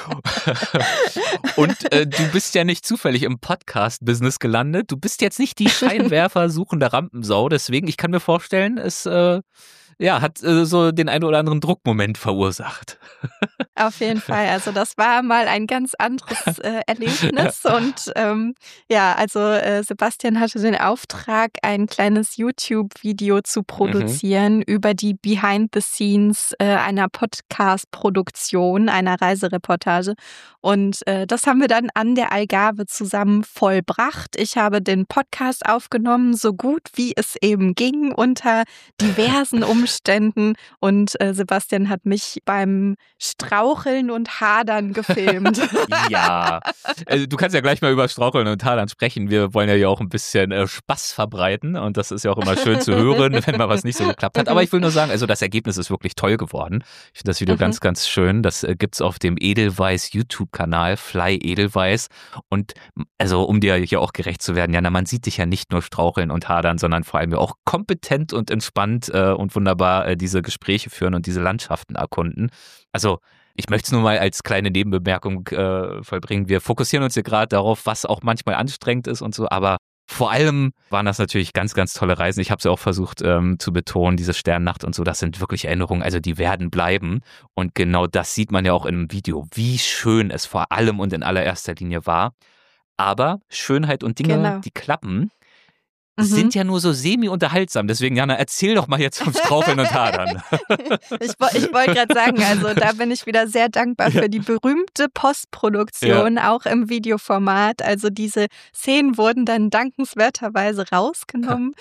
Und äh, du bist ja nicht zufällig im Podcast-Business gelandet. Du bist jetzt nicht die Scheinwerfer suchende Rampensau. Deswegen, ich kann mir vorstellen, es äh, ja, hat äh, so den einen oder anderen Druckmoment verursacht.
Auf jeden Fall. Also das war mal ein ganz anderes äh, Erlebnis. Und ähm, ja, also äh, Sebastian hatte den Auftrag, ein kleines YouTube-Video zu produzieren mhm. über die Behind the Scenes äh, einer Podcast-Produktion, einer Reisereportage. Und äh, das haben wir dann an der Algarve zusammen vollbracht. Ich habe den Podcast aufgenommen, so gut wie es eben ging, unter diversen Umständen. Und äh, Sebastian hat mich beim Straucheln und Hadern gefilmt.
Ja, also du kannst ja gleich mal über Straucheln und Hadern sprechen. Wir wollen ja hier auch ein bisschen äh, Spaß verbreiten und das ist ja auch immer schön zu hören, wenn mal was nicht so geklappt hat. Aber ich will nur sagen, also das Ergebnis ist wirklich toll geworden. Ich finde das Video mhm. ganz, ganz schön. Das äh, gibt's auf dem Edelweiss YouTube-Kanal, Fly Edelweiss. Und also um dir hier auch gerecht zu werden, Jana, man sieht dich ja nicht nur straucheln und hadern, sondern vor allem ja auch kompetent und entspannt äh, und wunderbar äh, diese Gespräche führen und diese Landschaften erkunden. Also ich möchte es nur mal als kleine Nebenbemerkung äh, vollbringen. Wir fokussieren uns hier gerade darauf, was auch manchmal anstrengend ist und so, aber vor allem waren das natürlich ganz, ganz tolle Reisen. Ich habe es ja auch versucht ähm, zu betonen, diese Sternnacht und so, das sind wirklich Erinnerungen, also die werden bleiben. Und genau das sieht man ja auch im Video, wie schön es vor allem und in allererster Linie war. Aber Schönheit und Dinge,
genau.
die klappen, sind ja nur so semi-unterhaltsam. Deswegen, Jana, erzähl doch mal jetzt vom Straucheln und Hadern.
Ich, ich wollte gerade sagen, also da bin ich wieder sehr dankbar für die berühmte Postproduktion, ja. auch im Videoformat. Also diese Szenen wurden dann dankenswerterweise rausgenommen.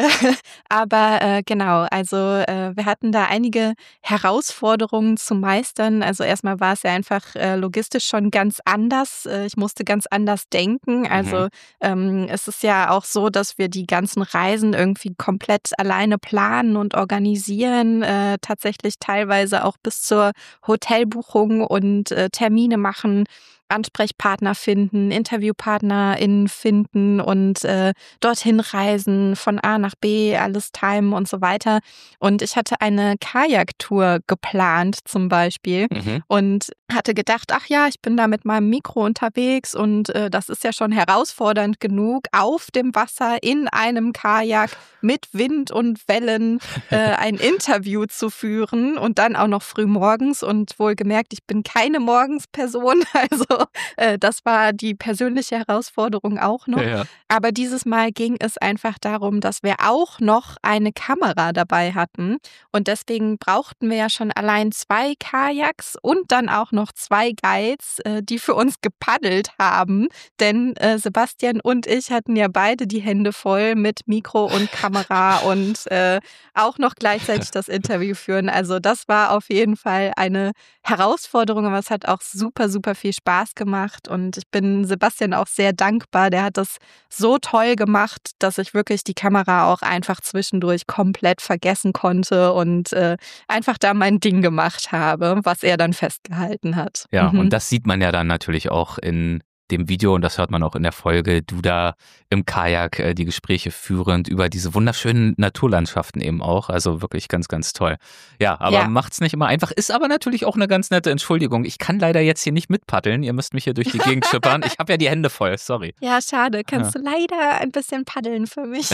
Aber äh, genau, also äh, wir hatten da einige Herausforderungen zu meistern. Also erstmal war es ja einfach äh, logistisch schon ganz anders. Äh, ich musste ganz anders denken. Also mhm. ähm, es ist ja auch so, dass wir die ganzen Reisen irgendwie komplett alleine planen und organisieren, äh, tatsächlich teilweise auch bis zur Hotelbuchung und äh, Termine machen, Ansprechpartner finden, InterviewpartnerInnen finden und äh, dorthin reisen, von A nach B, alles timen und so weiter. Und ich hatte eine Kajaktour geplant zum Beispiel mhm. und hatte gedacht, ach ja, ich bin da mit meinem Mikro unterwegs und äh, das ist ja schon herausfordernd genug, auf dem Wasser in einem Kajak mit Wind und Wellen äh, ein Interview zu führen und dann auch noch früh morgens und wohlgemerkt, ich bin keine Morgensperson, also äh, das war die persönliche Herausforderung auch noch. Ja, ja. Aber dieses Mal ging es einfach darum, dass wir auch noch eine Kamera dabei hatten und deswegen brauchten wir ja schon allein zwei Kajaks und dann auch noch zwei Guides, äh, die für uns gepaddelt haben, denn äh, Sebastian und ich hatten ja beide die Hände voll mit Mikro und Kamera und äh, auch noch gleichzeitig das Interview führen. Also das war auf jeden Fall eine Herausforderung, aber es hat auch super, super viel Spaß gemacht und ich bin Sebastian auch sehr dankbar. Der hat das so toll gemacht, dass ich wirklich die Kamera auch einfach zwischendurch komplett vergessen konnte und äh, einfach da mein Ding gemacht habe, was er dann festgehalten hat.
Ja,
mhm.
und das sieht man ja dann natürlich auch in dem Video und das hört man auch in der Folge, du da im Kajak äh, die Gespräche führend über diese wunderschönen Naturlandschaften eben auch, also wirklich ganz, ganz toll. Ja, aber ja. macht's nicht immer einfach, ist aber natürlich auch eine ganz nette Entschuldigung. Ich kann leider jetzt hier nicht mitpaddeln, ihr müsst mich hier durch die Gegend schippern. Ich habe ja die Hände voll, sorry.
Ja, schade, kannst ja. du leider ein bisschen paddeln für mich.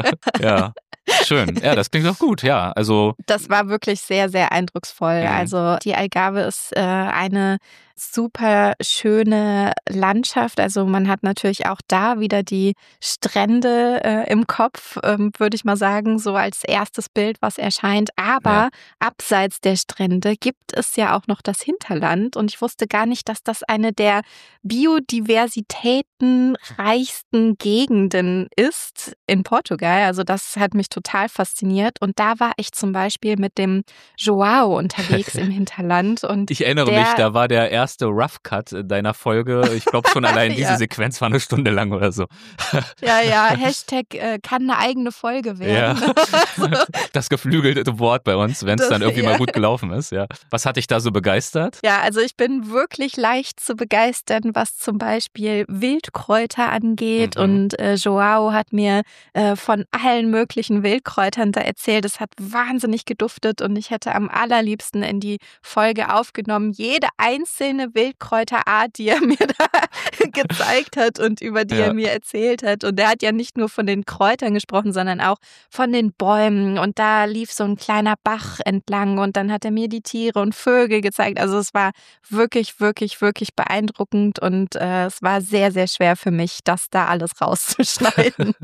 Ja. Schön, ja, das klingt doch gut, ja, also.
Das war wirklich sehr, sehr eindrucksvoll. Mhm. Also die Algarve ist äh, eine super schöne Landschaft. Also man hat natürlich auch da wieder die Strände äh, im Kopf, ähm, würde ich mal sagen, so als erstes Bild, was erscheint. Aber ja. abseits der Strände gibt es ja auch noch das Hinterland. Und ich wusste gar nicht, dass das eine der biodiversitätenreichsten Gegenden ist in Portugal. Also das hat mich total fasziniert. Und da war ich zum Beispiel mit dem Joao unterwegs im Hinterland. Und
ich erinnere der, mich, da war der erste Rough Cut deiner Folge. Ich glaube schon allein ja. diese Sequenz war eine Stunde lang oder so.
Ja, ja, Hashtag äh, kann eine eigene Folge werden. Ja.
Das geflügelte Wort bei uns, wenn es dann irgendwie ja. mal gut gelaufen ist. Ja. Was hat dich da so begeistert?
Ja, also ich bin wirklich leicht zu begeistern, was zum Beispiel Wildkräuter angeht. Mhm. Und äh, Joao hat mir äh, von allen möglichen Wildkräutern da erzählt. Es hat wahnsinnig geduftet und ich hätte am allerliebsten in die Folge aufgenommen, jede einzelne Wildkräuterart, die er mir da gezeigt hat und über die ja. er mir erzählt hat. Und er hat ja nicht nur von den Kräutern gesprochen, sondern auch von den Bäumen. Und da lief so ein kleiner Bach entlang und dann hat er mir die Tiere und Vögel gezeigt. Also es war wirklich, wirklich, wirklich beeindruckend und äh, es war sehr, sehr schwer für mich, das da alles rauszuschneiden.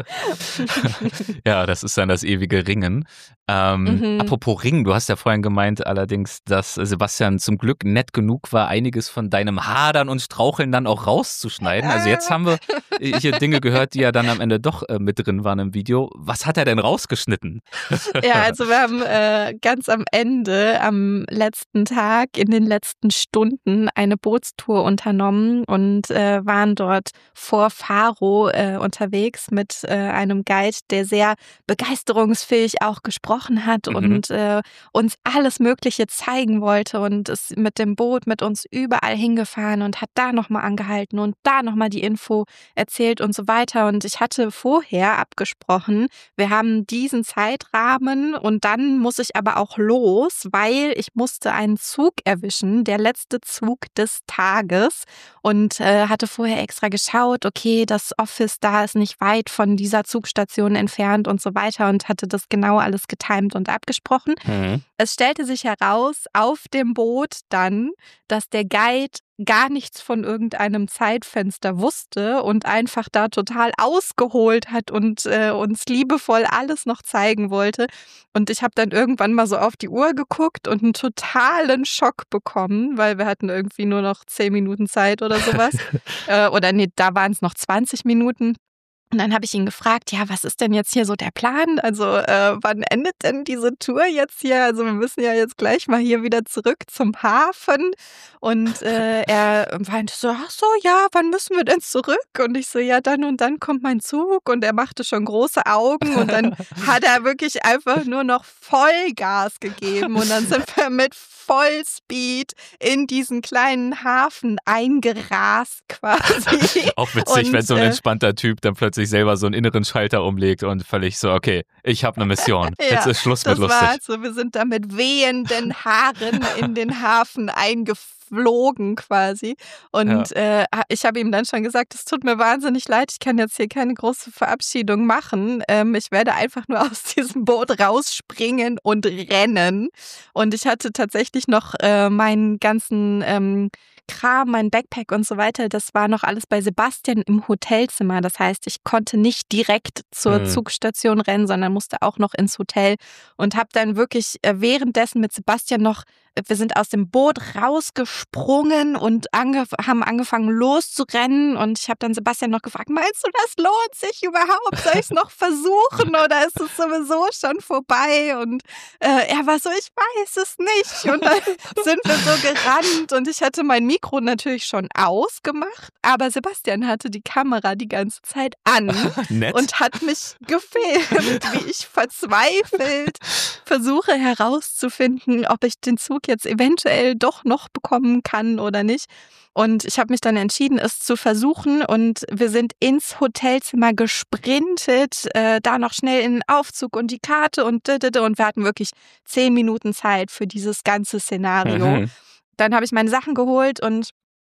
Ja, das ist dann das ewige Ringen. Ähm, mhm. Apropos Ringen, du hast ja vorhin gemeint allerdings, dass Sebastian zum Glück nett genug war, einiges von deinem Hadern und Straucheln dann auch rauszuschneiden. Also jetzt haben wir hier Dinge gehört, die ja dann am Ende doch äh, mit drin waren im Video. Was hat er denn rausgeschnitten?
Ja, also wir haben äh, ganz am Ende, am letzten Tag, in den letzten Stunden eine Bootstour unternommen und äh, waren dort vor Faro äh, unterwegs mit äh, einem Guide, der sehr begeisterungsfähig auch gesprochen hat mhm. und äh, uns alles Mögliche zeigen wollte und ist mit dem Boot mit uns überall hingefahren und hat da nochmal angehalten und da nochmal die Info erzählt und so weiter. Und ich hatte vorher abgesprochen, wir haben diesen Zeitrahmen und dann muss ich aber auch los, weil ich musste einen Zug erwischen, der letzte Zug des Tages und äh, hatte vorher extra geschaut, okay, das Office da ist nicht weit von dieser Zugstation entfernt und so weiter und hatte das genau alles getimt und abgesprochen. Mhm. Es stellte sich heraus, auf dem Boot dann, dass der Guide gar nichts von irgendeinem Zeitfenster wusste und einfach da total ausgeholt hat und äh, uns liebevoll alles noch zeigen wollte. Und ich habe dann irgendwann mal so auf die Uhr geguckt und einen totalen Schock bekommen, weil wir hatten irgendwie nur noch zehn Minuten Zeit oder sowas. äh, oder nee, da waren es noch zwanzig Minuten. Und dann habe ich ihn gefragt, ja, was ist denn jetzt hier so der Plan? Also äh, wann endet denn diese Tour jetzt hier? Also wir müssen ja jetzt gleich mal hier wieder zurück zum Hafen. Und äh, er meinte so, ach so, ja, wann müssen wir denn zurück? Und ich so, ja, dann und dann kommt mein Zug. Und er machte schon große Augen und dann hat er wirklich einfach nur noch Vollgas gegeben. Und dann sind wir mit Vollspeed in diesen kleinen Hafen eingerast quasi.
Auch witzig, wenn so ein entspannter Typ dann plötzlich selber so einen inneren Schalter umlegt und völlig so, okay, ich habe eine Mission. Ja, jetzt ist Schluss mit lustig.
Das war so, wir sind da mit wehenden Haaren in den Hafen eingeflogen quasi. Und ja. äh, ich habe ihm dann schon gesagt, es tut mir wahnsinnig leid, ich kann jetzt hier keine große Verabschiedung machen. Ähm, ich werde einfach nur aus diesem Boot rausspringen und rennen. Und ich hatte tatsächlich noch äh, meinen ganzen ähm, Kram, mein Backpack und so weiter, das war noch alles bei Sebastian im Hotelzimmer. Das heißt, ich konnte nicht direkt zur mhm. Zugstation rennen, sondern musste auch noch ins Hotel und habe dann wirklich währenddessen mit Sebastian noch, wir sind aus dem Boot rausgesprungen und ange- haben angefangen loszurennen und ich habe dann Sebastian noch gefragt, meinst du, das lohnt sich überhaupt? Soll ich es noch versuchen oder ist es sowieso schon vorbei? Und äh, er war so, ich weiß es nicht. Und dann sind wir so gerannt und ich hatte mein Mikro natürlich schon ausgemacht, aber Sebastian hatte die Kamera die ganze Zeit an und hat mich gefilmt, wie ich verzweifelt versuche herauszufinden, ob ich den Zug jetzt eventuell doch noch bekommen kann oder nicht. Und ich habe mich dann entschieden, es zu versuchen und wir sind ins Hotelzimmer gesprintet, äh, da noch schnell in den Aufzug und die Karte und und wir hatten wirklich zehn Minuten Zeit für dieses ganze Szenario. Mhm. Dann habe ich meine Sachen geholt und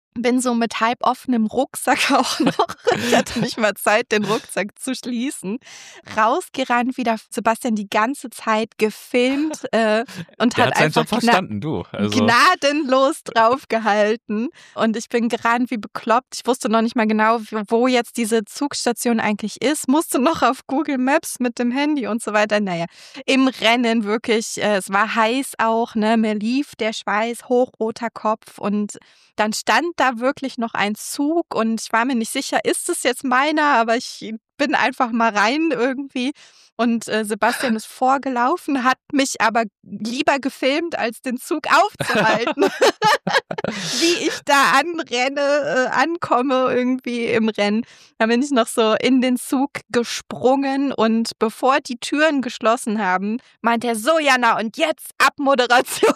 bin so mit halb offenem Rucksack auch noch, ich hatte nicht mal Zeit, den Rucksack zu schließen, rausgerannt, wieder Sebastian die ganze Zeit gefilmt äh, und
Der
hat
hat seinen
einfach
Job verstanden, du. Also.
gnadenlos draufgehalten. Und ich bin gerannt wie bekloppt. Ich wusste noch nicht mal genau, wo jetzt diese Zugstation eigentlich ist, musste noch auf Google Maps mit dem Handy und so weiter. Naja, im Rennen wirklich, äh, es war heiß auch, ne, mir lief der Schweiß, hochroter Kopf und dann stand da wirklich noch ein Zug und ich war mir nicht sicher, ist es jetzt meiner, aber ich bin einfach mal rein irgendwie und äh, Sebastian ist vorgelaufen, hat mich aber lieber gefilmt, als den Zug aufzuhalten. Wie ich da anrenne, äh, ankomme irgendwie im Rennen. Da bin ich noch so in den Zug gesprungen und bevor die Türen geschlossen haben, meinte er, so Jana, und jetzt Abmoderation.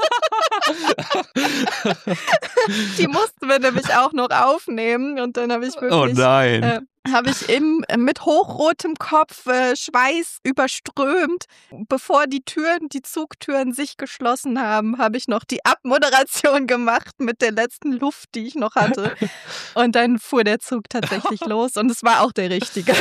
Die mussten wir nämlich auch noch aufnehmen und dann habe ich wirklich...
Oh nein.
Äh, habe ich im, mit hochrotem Kopf, äh, Schweiß überströmt, bevor die Türen, die Zugtüren sich geschlossen haben, habe ich noch die Abmoderation gemacht mit der letzten Luft, die ich noch hatte. Und dann fuhr der Zug tatsächlich los und es war auch der richtige.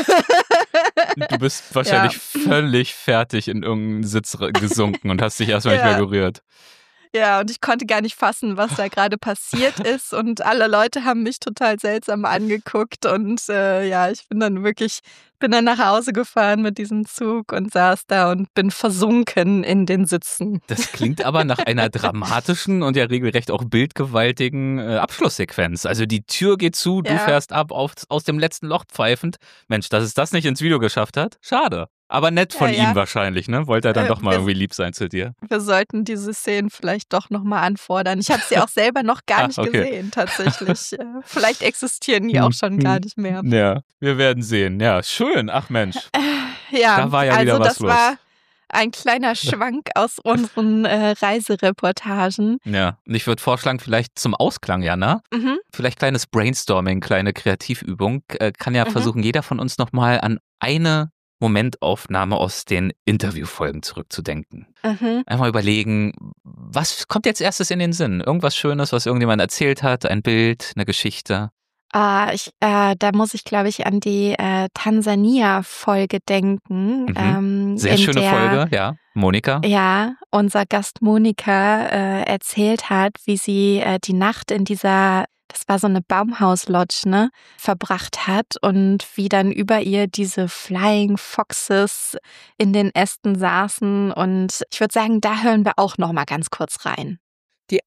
Du bist wahrscheinlich
Ja.
völlig fertig in irgendeinen Sitz gesunken und hast dich erstmal
Ja.
nicht mehr gerührt.
Ja, und ich konnte gar nicht fassen, was da gerade passiert ist. Und alle Leute haben mich total seltsam angeguckt. Und äh, ja, ich bin dann wirklich, bin dann nach Hause gefahren mit diesem Zug und saß da und bin versunken in den Sitzen.
Das klingt aber nach einer dramatischen und ja regelrecht auch bildgewaltigen äh, Abschlusssequenz. Also die Tür geht zu, du
Ja.
fährst ab auf, aus dem letzten Loch pfeifend. Mensch, dass es das nicht ins Video geschafft hat, schade. Aber nett von
Ja, ja.
ihm wahrscheinlich, ne? Wollte er dann
Äh,
doch mal
wir-
irgendwie lieb sein zu dir.
Wir sollten diese Szenen vielleicht doch nochmal anfordern. Ich habe sie auch selber noch gar
Ah,
nicht
okay.
gesehen, tatsächlich. Äh, Vielleicht existieren die auch schon gar nicht mehr.
Ja, wir werden sehen. Ja, schön. Ach Mensch.
Ja,
Da war ja
also
wieder was
das
los.
war ein kleiner Schwank aus unseren äh, Reisereportagen.
Ja, und ich würde vorschlagen, vielleicht zum Ausklang, Jana,
Mhm.
vielleicht kleines Brainstorming, kleine Kreativübung, äh, kann ja
Mhm.
versuchen, jeder von uns nochmal an eine Momentaufnahme aus den Interviewfolgen zurückzudenken.
Mhm.
Einmal überlegen, was kommt jetzt erstes in den Sinn? Irgendwas Schönes, was irgendjemand erzählt hat, ein Bild, eine Geschichte.
Ah, ich, äh, da muss ich, glaube ich, an die äh, Tansania-Folge denken.
Mhm.
Ähm,
Sehr
in
schöne
der,
Folge, ja. Monika.
Ja, unser Gast Monika äh, erzählt hat, wie sie äh, die Nacht in dieser, das war so eine Baumhauslodge, ne, verbracht hat und wie dann über ihr diese Flying Foxes in den Ästen saßen. Und ich würde sagen, da hören wir auch noch mal ganz kurz rein.
Die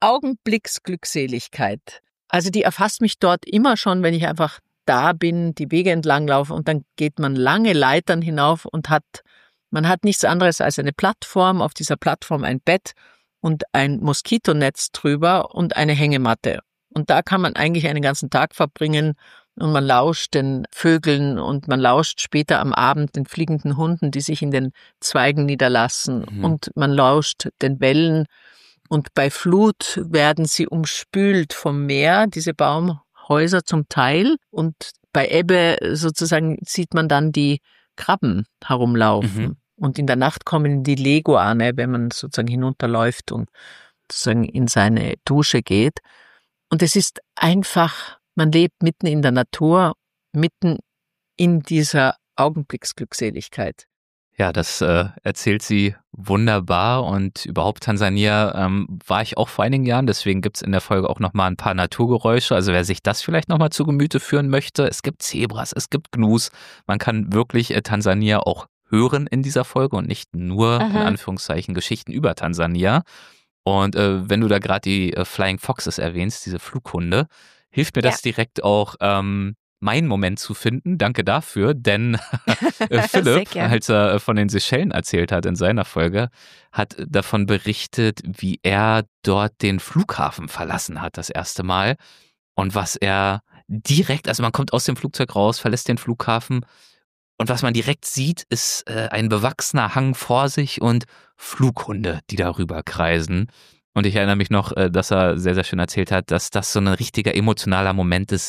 Augenblicksglückseligkeit. Also die erfasst mich dort immer schon, wenn ich einfach da bin, die Wege entlang laufe und dann geht man lange Leitern hinauf und hat, man hat nichts anderes als eine Plattform, auf dieser Plattform ein Bett und ein Moskitonetz drüber und eine Hängematte. Und da kann man eigentlich einen ganzen Tag verbringen und man lauscht den Vögeln und man lauscht später am Abend den fliegenden Hunden, die sich in den Zweigen niederlassen
Mhm.
und man lauscht den Wellen. Und bei Flut werden sie umspült vom Meer, diese Baumhäuser zum Teil. Und bei Ebbe sozusagen sieht man dann die Krabben herumlaufen.
Mhm.
Und in der Nacht kommen die Leguane, wenn man sozusagen hinunterläuft und sozusagen in seine Dusche geht. Und es ist einfach, man lebt mitten in der Natur, mitten in dieser Augenblicksglückseligkeit.
Ja, das äh, erzählt sie wunderbar und überhaupt Tansania ähm, war ich auch vor einigen Jahren, deswegen gibt's in der Folge auch nochmal ein paar Naturgeräusche, also wer sich das vielleicht nochmal zu Gemüte führen möchte, es gibt Zebras, es gibt Gnus, man kann wirklich äh, Tansania auch hören in dieser Folge und nicht nur
Mhm.
in Anführungszeichen Geschichten über Tansania. Und äh, wenn du da gerade die äh, Flying Foxes erwähnst, diese Flughunde, hilft mir
Ja.
das direkt auch, ähm, meinen Moment zu finden. Danke dafür, denn äh,
Sehr
Philipp,
gern.
als er äh, von den Seychellen erzählt hat in seiner Folge, hat davon berichtet, wie er dort den Flughafen verlassen hat das erste Mal und was er direkt, also man kommt aus dem Flugzeug raus, verlässt den Flughafen und was man direkt sieht, ist äh, ein bewachsener Hang vor sich und Flughunde, die darüber kreisen. Und ich erinnere mich noch, äh, dass er sehr, sehr schön erzählt hat, dass das so ein richtiger emotionaler Moment ist,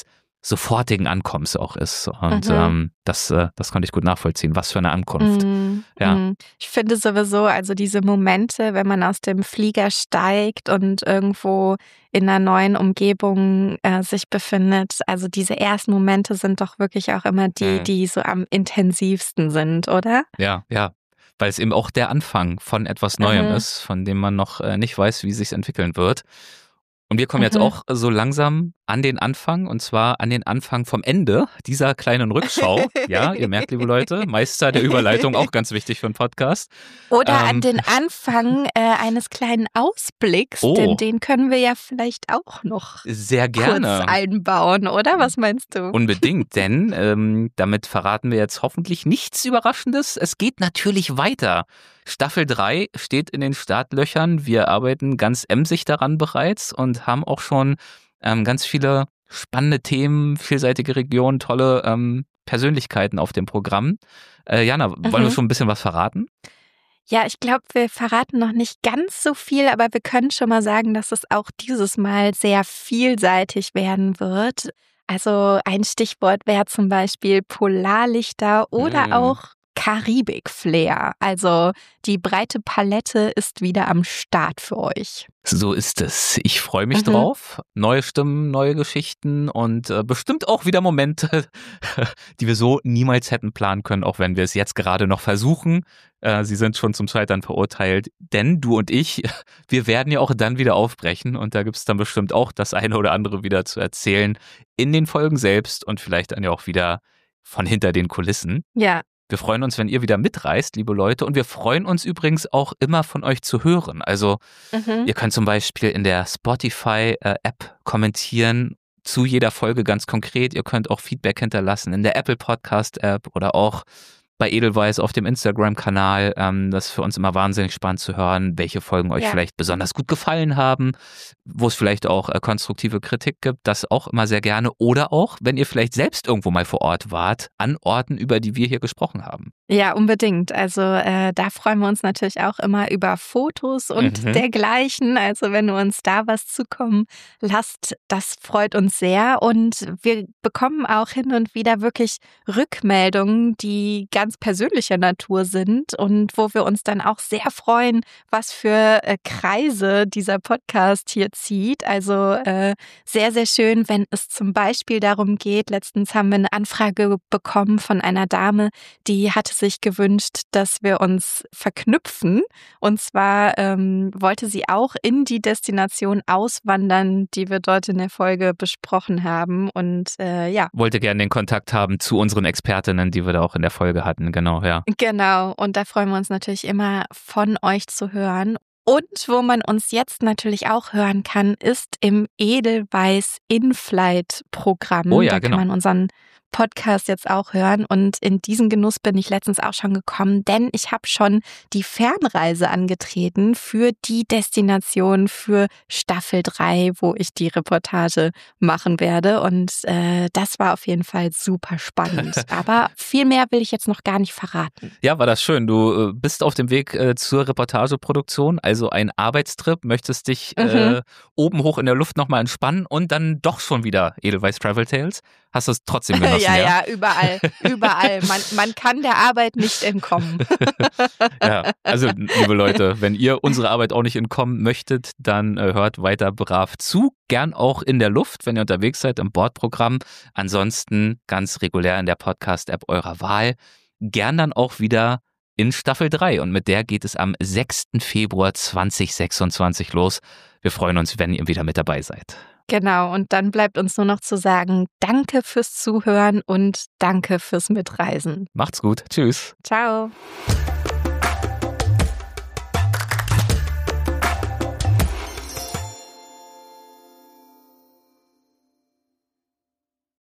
sofortigen Ankommens auch ist. Und
Mhm.
ähm, das, äh, das konnte ich gut nachvollziehen. Was für eine Ankunft.
Mm,
Ja.
mm. Ich finde sowieso, also diese Momente, wenn man aus dem Flieger steigt und irgendwo in einer neuen Umgebung äh, sich befindet, also diese ersten Momente sind doch wirklich auch immer die,
Mhm.
die so am intensivsten sind, oder?
Ja, ja. Weil es eben auch der Anfang von etwas Neuem
Mhm.
ist, von dem man noch äh, nicht weiß, wie es sich entwickeln wird. Und wir kommen jetzt
Mhm.
auch so langsam an den Anfang, und zwar an den Anfang vom Ende dieser kleinen Rückschau. Ja, ihr merkt, liebe Leute, Meister der Überleitung, auch ganz wichtig für einen Podcast.
Oder an
Ähm,
den Anfang äh, eines kleinen Ausblicks,
Oh.
denn den können wir ja vielleicht auch noch
Sehr
kurz
gerne.
einbauen, oder? Was meinst du?
Unbedingt, denn ähm, damit verraten wir jetzt hoffentlich nichts Überraschendes. Es geht natürlich weiter. Staffel drei steht in den Startlöchern. Wir arbeiten ganz emsig daran bereits und haben auch schon ähm, ganz viele spannende Themen, vielseitige Regionen, tolle ähm, Persönlichkeiten auf dem Programm. Äh, Jana, wollen wir
Mhm.
schon ein bisschen was verraten?
Ja, ich glaube, wir verraten noch nicht ganz so viel, aber wir können schon mal sagen, dass es auch dieses Mal sehr vielseitig werden wird. Also ein Stichwort wäre zum Beispiel Polarlichter oder
Mm.
auch Karibik-Flair. Also die breite Palette ist wieder am Start für euch.
So ist es. Ich freue mich
Mhm.
drauf. Neue Stimmen, neue Geschichten und äh, bestimmt auch wieder Momente, die wir so niemals hätten planen können, auch wenn wir es jetzt gerade noch versuchen. Äh, sie sind schon zum Scheitern verurteilt, denn du und ich, wir werden ja auch dann wieder aufbrechen und da gibt es dann bestimmt auch das eine oder andere wieder zu erzählen in den Folgen selbst und vielleicht dann ja auch wieder von hinter den Kulissen.
Ja.
Wir freuen uns, wenn ihr wieder mitreist, liebe Leute. Und wir freuen uns übrigens auch immer von euch zu hören. Also
Mhm.
ihr könnt zum Beispiel in der Spotify-App kommentieren zu jeder Folge ganz konkret. Ihr könnt auch Feedback hinterlassen in der Apple Podcast-App oder auch bei Edelweiss auf dem Instagram-Kanal. Ähm, das ist für uns immer wahnsinnig spannend zu hören, welche Folgen euch
Ja.
vielleicht besonders gut gefallen haben, wo es vielleicht auch äh, konstruktive Kritik gibt. Das auch immer sehr gerne. Oder auch, wenn ihr vielleicht selbst irgendwo mal vor Ort wart, an Orten, über die wir hier gesprochen haben.
Ja, unbedingt. Also äh, da freuen wir uns natürlich auch immer über Fotos und
Mhm.
dergleichen. Also wenn du uns da was zukommen lasst, das freut uns sehr. Und wir bekommen auch hin und wieder wirklich Rückmeldungen, die ganz persönlicher Natur sind und wo wir uns dann auch sehr freuen, was für äh, Kreise dieser Podcast hier zieht. Also äh, sehr, sehr schön, wenn es zum Beispiel darum geht, letztens haben wir eine Anfrage bekommen von einer Dame, die hatte sich gewünscht, dass wir uns verknüpfen. Und zwar ähm, wollte sie auch in die Destination auswandern, die wir dort in der Folge besprochen haben. Und äh, ja,
Wollte gerne den Kontakt haben zu unseren Expertinnen, die wir da auch in der Folge hatten. Genau, ja.
genau. Und da freuen wir uns natürlich immer, von euch zu hören. Und wo man uns jetzt natürlich auch hören kann, ist im Edelweiss In-Flight-Programm.
Oh ja,
da
genau.
kann man unseren Podcast jetzt auch hören. Und in diesen Genuss bin ich letztens auch schon gekommen, denn ich habe schon die Fernreise angetreten für die Destination für Staffel drei, wo ich die Reportage machen werde. Und äh, das war auf jeden Fall super spannend. Aber viel mehr will ich jetzt noch gar nicht verraten.
Ja, war das schön. Du äh, bist auf dem Weg äh, zur Reportageproduktion, also ein Arbeitstrip, möchtest dich
Mhm.
äh, oben hoch in der Luft nochmal entspannen und dann doch schon wieder Edelweiss Travel Tales. Hast du es trotzdem genossen,
ja,
ja?
ja, überall, überall. Man, man kann der Arbeit nicht entkommen.
Ja, also liebe Leute, wenn ihr unsere Arbeit auch nicht entkommen möchtet, dann äh, hört weiter brav zu. Gern auch in der Luft, wenn ihr unterwegs seid im Bordprogramm. Ansonsten ganz regulär in der Podcast-App eurer Wahl. Gern dann auch wieder in Staffel drei und mit der geht es am sechsten Februar zweitausendsechsundzwanzig los. Wir freuen uns, wenn ihr wieder mit dabei seid.
Genau, und dann bleibt uns nur noch zu sagen, danke fürs Zuhören und danke fürs Mitreisen.
Macht's gut. Tschüss.
Ciao.